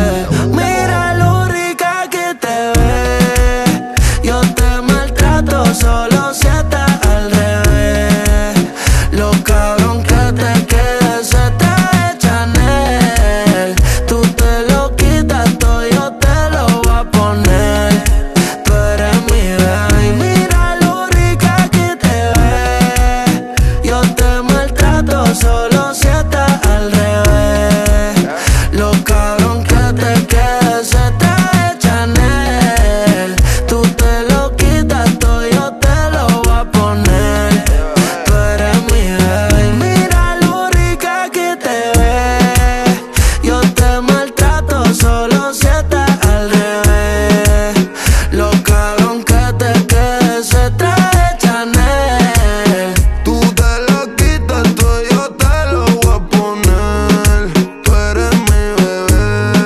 Mira lo rica que te ves. Yo te maltrato solo si estás al revés. Lo cabrón que te quede se te echan él. Tú te lo quitas todo, yo te lo voy a poner. Tú eres mi bebé. Mira lo rica que te ves. Yo te maltrato solo si estás al revés. Lo cabrón que te quede se te echan él. Tú te lo quitas todo, yo te lo voy a poner. Tú eres mi bebé. Mira lo rica que te ves. Yo te maltrato solo si estás al revés. Lo cabrón que te quede se te echan él. Tú te lo quitas todo, yo te lo voy a poner. Tú eres mi bebé.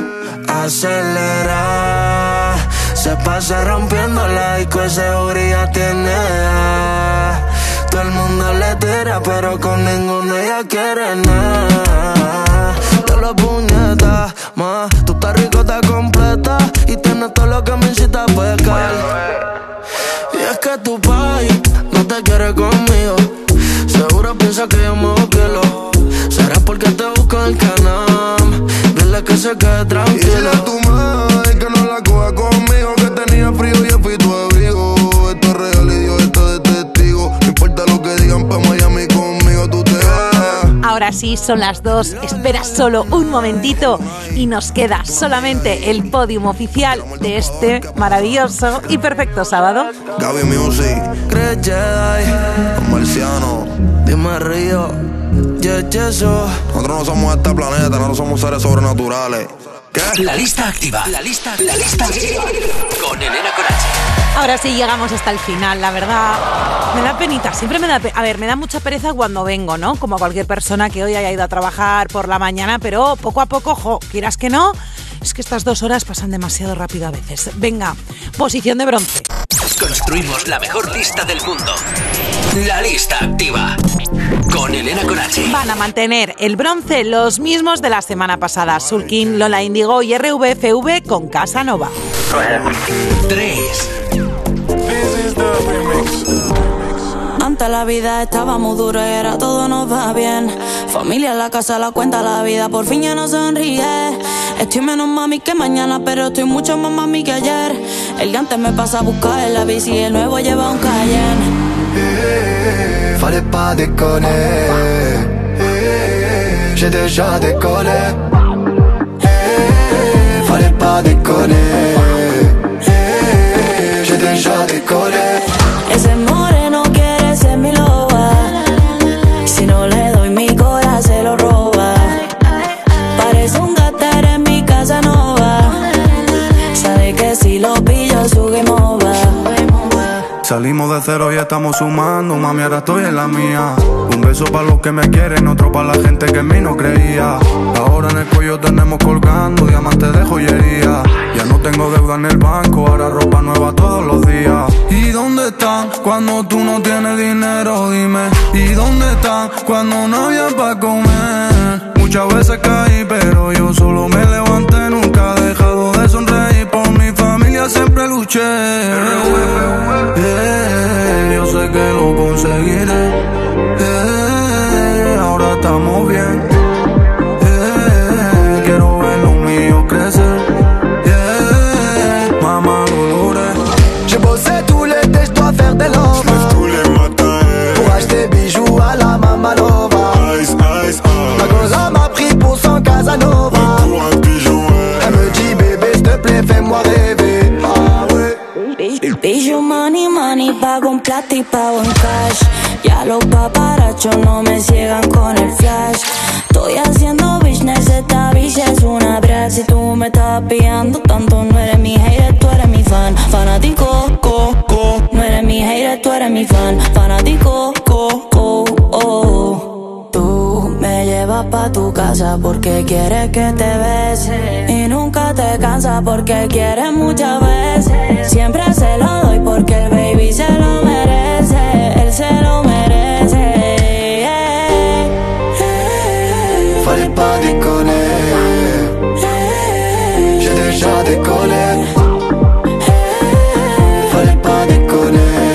Acelera, se pasa rompiendo la disco, ese seguridad tiene. Todo el mundo le tira, pero con ninguno ella quiere nada. Te lo puñetas, más, tú estás rico, estás completa y tienes todo lo que me incita a pecar. Y es que tu país no te quiere conmigo. Seguro piensa que yo me quiero. Será porque te busco el canal. Dile que se quede tranquilo. Y dile a tu madre que no la coja conmigo, que tenía frío y yo fui tu abrigo. Esto es real y Dios está de testigo. No importa lo que digan pa' Miami, conmigo tú te vas. Ahora sí, son las dos. Espera solo un momentito y nos queda solamente el podium oficial de este maravilloso y perfecto sábado. Gaby Music, Chris Jedi, los marcianos. dime Río, yeah, yeso. Nosotros no somos de este planeta, nosotros somos seres sobrenaturales. ¿Qué? La lista activa. La lista, la lista activa. Con Elena Corache. Ahora sí llegamos hasta el final, la verdad. Me da penita, siempre me da... Pe- a ver, me da mucha pereza cuando vengo, ¿no? Como cualquier persona que hoy haya ido a trabajar por la mañana, pero poco a poco, jo, quieras que no, es que estas dos horas pasan demasiado rápido a veces. Venga, posición de bronce. Construimos la mejor lista del mundo. La lista activa. Con Elena Corache. Van a mantener el bronce los mismos de la semana pasada. Sulkin, Lola Índigo y R V F V con Casanova. Tres. Antes la vida estaba muy dura y ahora todo nos va bien. Familia en la casa, la cuenta, la vida por fin ya no sonríe. Estoy menos mami que mañana, pero estoy mucho más mami que ayer. El de antes me pasa a buscar en la bici y el nuevo lleva un Cayenne. Hey, fallait pas déconner. Hey, j'ai déjà décollé. Hey, fallait pas déconner. Hey, j'ai déjà décollé. Ese moreno quiere ser mi loba. Si no le doy mi corazón se lo roba. Parece un gater en mi casa nova. Sabe que si lo pillo su game over. Salimos de cero y estamos sumando, mami, ahora estoy en la mía. Un beso para los que me quieren, otro para la gente que en mí no creía. Ahora en el cuello tenemos colgando diamantes de joyería. Ya no tengo deuda en el banco, ahora ropa nueva todos los días. ¿Y dónde dónde están cuando tú no tienes dinero? Dime. ¿Y dónde están cuando no había pa' comer? Muchas veces caí, pero yo solo me levanté. Nunca he dejado de sonreír. Por mi familia siempre luché. Yeah, yo sé que lo conseguiré. Yeah, ahora estamos bien. Yeah, quiero ver los míos crecer. Yeah, mamá Dolores. J'ai bossé tout l'été, je dois faire des love. Tous les matins. Pour acheter bijoux à la Mamalova. Ice, ice, ice. Ma goza m'a pris pour son Casanova. Pour un pigeon, ouais. Elle me dit bébé, s'il te plaît, fais-moi rêver. Ah ouais. Bijou, money, money, pago un plata y pago en cash. Ya los paparachos no me ciegan con el flash. Estoy haciendo business, esta bitch es una brat. Si tú me estás pillando tanto, no eres mi hater, tú eres mi fan. Fanático, co, co. No eres mi hater, tú eres mi fan. Fanático, co, co, oh. Tú me llevas pa' tu casa porque quieres que te bese. Y nunca te cansas porque quieres muchas veces. Siempre se lo doy porque el baby se lo merece. Él se lo merece. Fallait pas déconner. J'ai déjà décollé. Fallait pas déconner.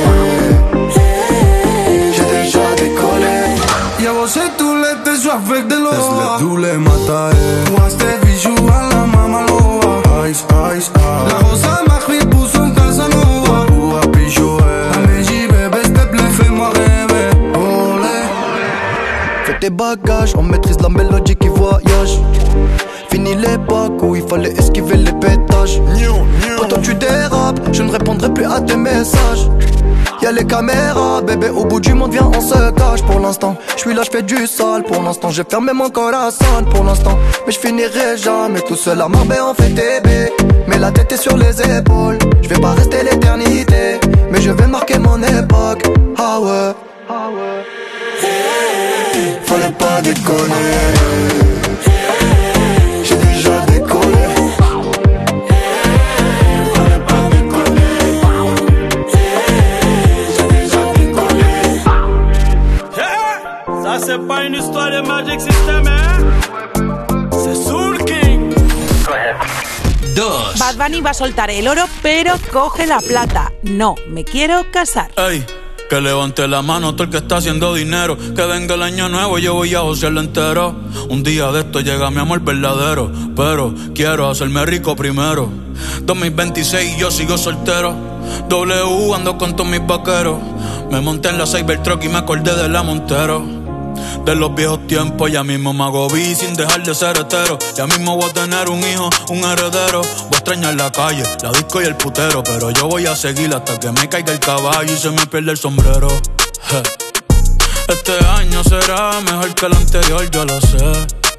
J'ai déjà décollé. J'ai bossé tout l'été, je avec de l'eau. Laisse-le tous les matins. Pour acheter bijoux à la Mamalova. Ice, ice, ice. La rosa m'a pris pour son Casanova. Pour un pigeon, elle me dit bébé, s'il te plaît, fais-moi rêver. Olé. Fais tes bagages, on maîtrise la mélodie qui voyage. Fini l'époque où il fallait esquiver les pétages. Quand toi tu dérapes, je ne répondrai plus à tes messages. Y'a les caméras, bébé, au bout du monde, viens, on se cache. Pour l'instant, je suis là, je fais du sale. Pour l'instant, j'ai fermé mon corazon. Pour l'instant, mais je finirai jamais tout seul à Marbella, on fait T B. Mais la tête est sur les épaules. Je vais pas rester l'éternité, mais je vais marquer mon époque. Ah ouais, ah ouais. Fallait pas déconner. J'ai déjà décollé. Ça c'est pas une histoire de Magic System, hein? C'est Soul King. Dos. Bad Bunny va a soltar el oro, pero coge la plata. No, me quiero casar. Ey, que levante la mano todo el que está haciendo dinero. Que venga el año nuevo, yo voy a josearlo entero. Un día de esto llega mi amor verdadero, pero quiero hacerme rico primero. dos mil veintiséis y yo sigo soltero. W ando con todos mis vaqueros. Me monté en la Cybertruck y me acordé de la Montero. De los viejos tiempos, ya mismo me hago vi sin dejar de ser hetero. Ya mismo voy a tener un hijo, un heredero. Voy a extrañar la calle, la disco y el putero. Pero yo voy a seguir hasta que me caiga el caballo y se me pierda el sombrero. Je. Este año será mejor que el anterior, yo lo sé.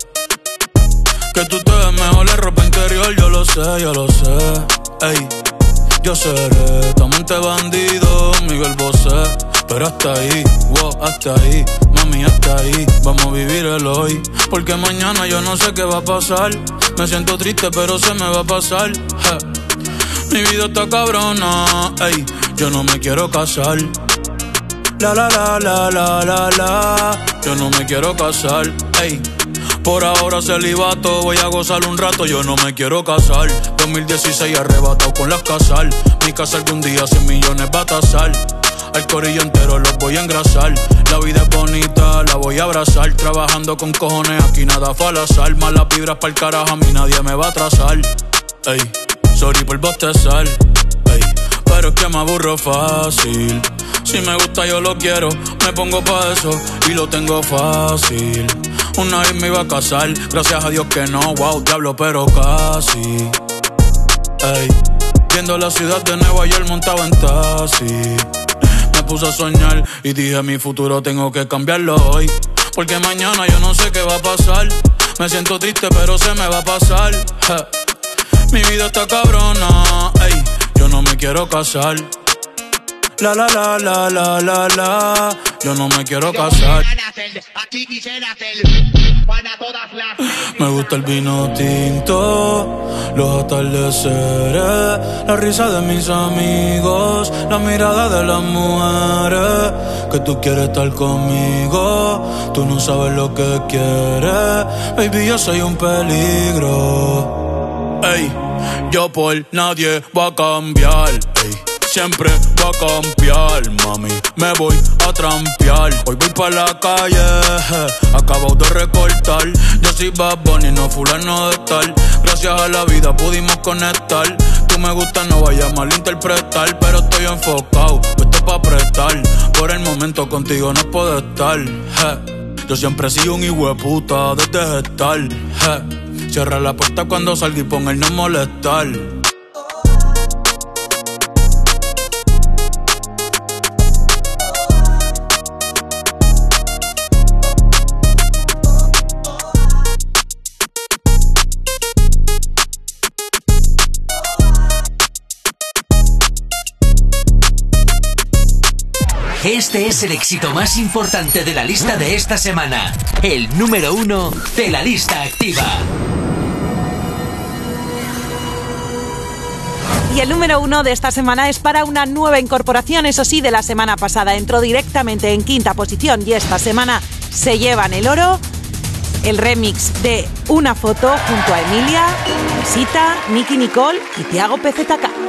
Que tú te ves mejor en ropa interior, yo lo sé, yo lo sé. Ey, yo seré tu amante bandido, Miguel Bosé. Pero hasta ahí, wow, hasta ahí, mami, hasta ahí. Vamos a vivir el hoy, porque mañana yo no sé qué va a pasar. Me siento triste, pero se me va a pasar. Je. Mi vida está cabrona, ey, yo no me quiero casar. La la la la la la la, yo no me quiero casar, ey. Por ahora celibato, voy a gozar un rato, yo no me quiero casar. dos mil dieciséis arrebatado con las casal. Mi casa algún día cien millones va a tasar. Al corillo entero los voy a engrasar. La vida es bonita, la voy a abrazar. Trabajando con cojones, aquí nada fue al azar. Malas vibras pa'l carajo, a mí nadie me va a atrasar. Ey, sorry por bostezar. Ey, pero es que me aburro fácil. Si me gusta yo lo quiero, me pongo pa' eso y lo tengo fácil. Una vez me iba a casar, gracias a Dios que no, wow, diablo, pero casi. Ey, viendo la ciudad de Nueva York montado en taxi. Me puse a soñar y dije mi futuro tengo que cambiarlo hoy. Porque mañana yo no sé qué va a pasar. Me siento triste pero se me va a pasar. Ja. Mi vida está cabrona, ey, yo no me quiero casar. La la la la la la la, yo no me quiero casar. A ti quisiera hacer Me gusta el vino tinto, los atardeceres, la risa de mis amigos, la mirada de las mujeres. Que tú quieres estar conmigo, tú no sabes lo que quieres. Baby, yo soy un peligro. Ey, yo por nadie voy a cambiar. Ey, siempre voy a cambiar, mami. Me voy a trampear. Hoy voy pa' la calle, acabo de recortar. Yo soy Bad Bunny, no fulano de tal. Gracias a la vida pudimos conectar. Tú me gusta, no vayas a malinterpretar. Pero estoy enfocado, puesto pa' prestar. Por el momento contigo no puedo estar. Je. Yo siempre he sido un hijueputa desde gestar. Je. Cierra la puerta cuando salga y pon el no molestar. Este es el éxito más importante de la lista de esta semana. El número uno de la lista activa. Y el número uno de esta semana es para una nueva incorporación, eso sí, de la semana pasada. Entró directamente en quinta posición y esta semana se llevan el oro. El remix de Una Foto junto a Emilia, Sita, Nicky Nicole y Tiago P Z K.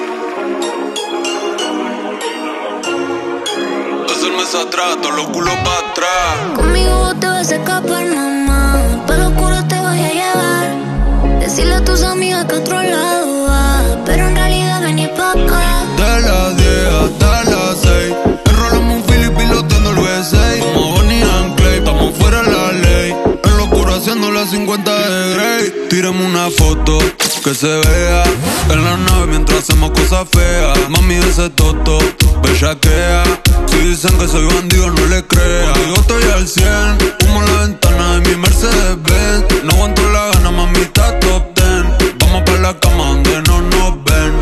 Mes atrás, todos los culos para atrás. Conmigo te vas a escapar, mamá. Pa' lo oscuro te voy a llevar. Decirle a tus amigas que a otro lado va, pero en realidad vení pa' acá. De las diez hasta las seis, enrolamos un Philip piloteando el U S A. Como Bonnie and Clyde, estamos fuera de la ley. En lo oscuro haciendo las cincuenta de Grey. Tírame una foto que se vea en la nave mientras hacemos cosas feas. Mami, ese toto bellaquea. Si dicen que soy bandido, no le creas. Contigo estoy al cien, humo en la ventana de mi Mercedes-Benz. No aguanto la gana, mami, está top ten. Vamos pa' la cama donde no nos ven.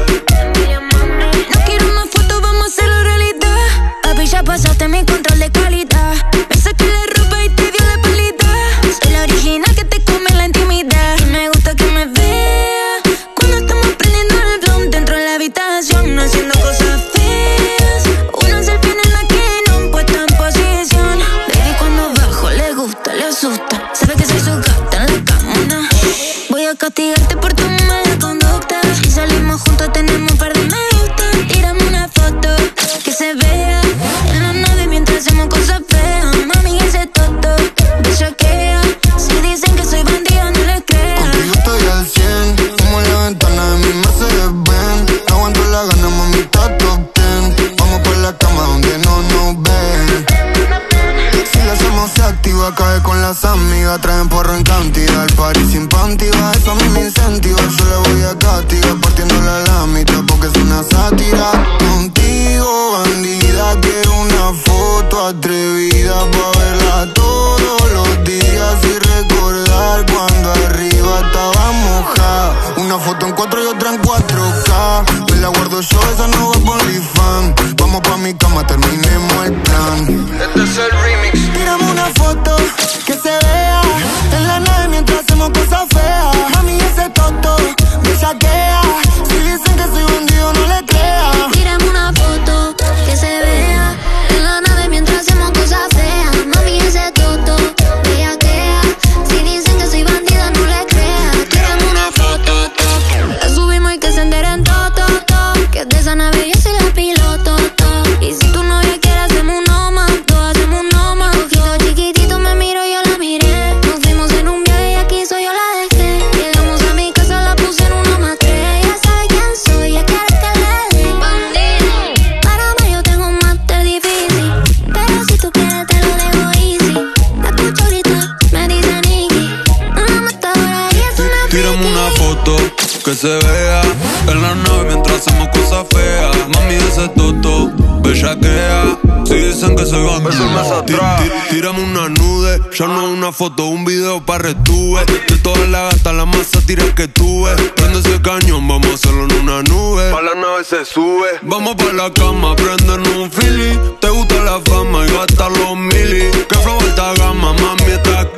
No quiero más fotos, vamos a hacerlo realidad. Papi, ya pasaste mi control de calidad. Me saqué la ropa y te dio la pelita. Soy la original que te come la intimidad. Y me gusta que me vea cuando estamos prendiendo el blunt dentro de la habitación, haciendo cosas feas. Una selfie en la que no puesta en posición. Baby, cuando bajo le gusta, le asusta. Sabe que soy su gata en la cama. Voy a castigarte por tu mala conducta. Si salimos juntos tenemos un par de me gusta. Tírame una foto que se vea en la nave mientras hacemos cosas feas. Mami, ese toto bellaquea. Si dicen que soy bandida, no les creas. Contigo estoy al cien, como en la ventana de mi Mercedes-Benz. No aguanto la gana, mami, está top ten. Vamos por la cama donde no nos ven. Si la hacemos se activa, cae con las amigas. Traen porro en cantidad, el party sin pantiga. Eso a mí me incentiva, yo le voy a castigar partiéndola a la mitad porque es una sátira. Contigo, bandida, quiero una foto atrevida pa' verla todos los días y recordar cuando arriba estaba mojada. Una foto en cuatro y otra en cuatro K. Me la guardo yo, esa no va por fan. Vamos pa' mi cama, terminemos el plan. Este es el remix. Tírame una foto que se vea en la nave mientras hacemos cosas feas. Mami, ese toto me saquea. Si dicen que soy bandido, no le creas. Tírame una foto que se vea en la nave mientras hacemos cosas feas. Mami, ese toto bellaquea. Si dicen que soy bandida, no le creas. Tírame una foto, la subimos y que se enteren todo, todo, todo. Que de esa nave yo soy la piloto, todo. Y si tu novia quiere hacemos un no más, todos hacemos un no más. Ojito chiquitito me miro, yo la miré. Nos fuimos en un viaje y aquí soy yo la dejé. Llegamos a mi casa, la puse en una más tres. Ya sabe quién soy, ya quiere que le dé. Bandido, para mí yo tengo un máster difícil. Pero si tú quieres te lo dejo easy. La escucho ahorita, me dice Nicky. Una matadora y es una Tírame una foto que se vea en la nave mientras hacemos cosas feas. Mami, ese toto bellaquea. Si dicen que soy bandido, tí- tí- tírame una nude. Ya no una foto, un video pa' retuve. De todas las gatas, la más sátira que tuve. Prende ese cañón, vamos a hacerlo en una nube. Pa' la nave se sube. Vamos pa' la cama, prendernos un Philly. Te gusta la fama y gastar los mili. Que flow alta gama, mami, está aquí.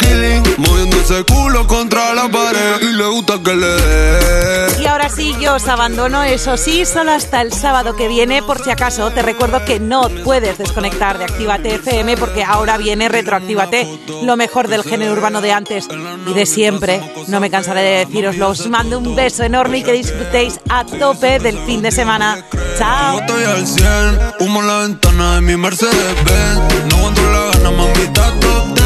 feeling, moviendo ese culo contra la pared y le gusta que le dé. Y ahora sí, yo os abandono, eso sí, solo hasta el sábado que viene. Por si acaso, te recuerdo que no puedes desconectar de Actívate F M porque ahora viene Retroactívate, lo mejor del género urbano de antes y de siempre. No me cansaré de deciroslo. Os mando un beso enorme y que disfrutéis a tope del fin de semana. Chao. Estoy al cien, humo en la ventana de mi Mercedes Benz. No aguanto la gana, mamita, top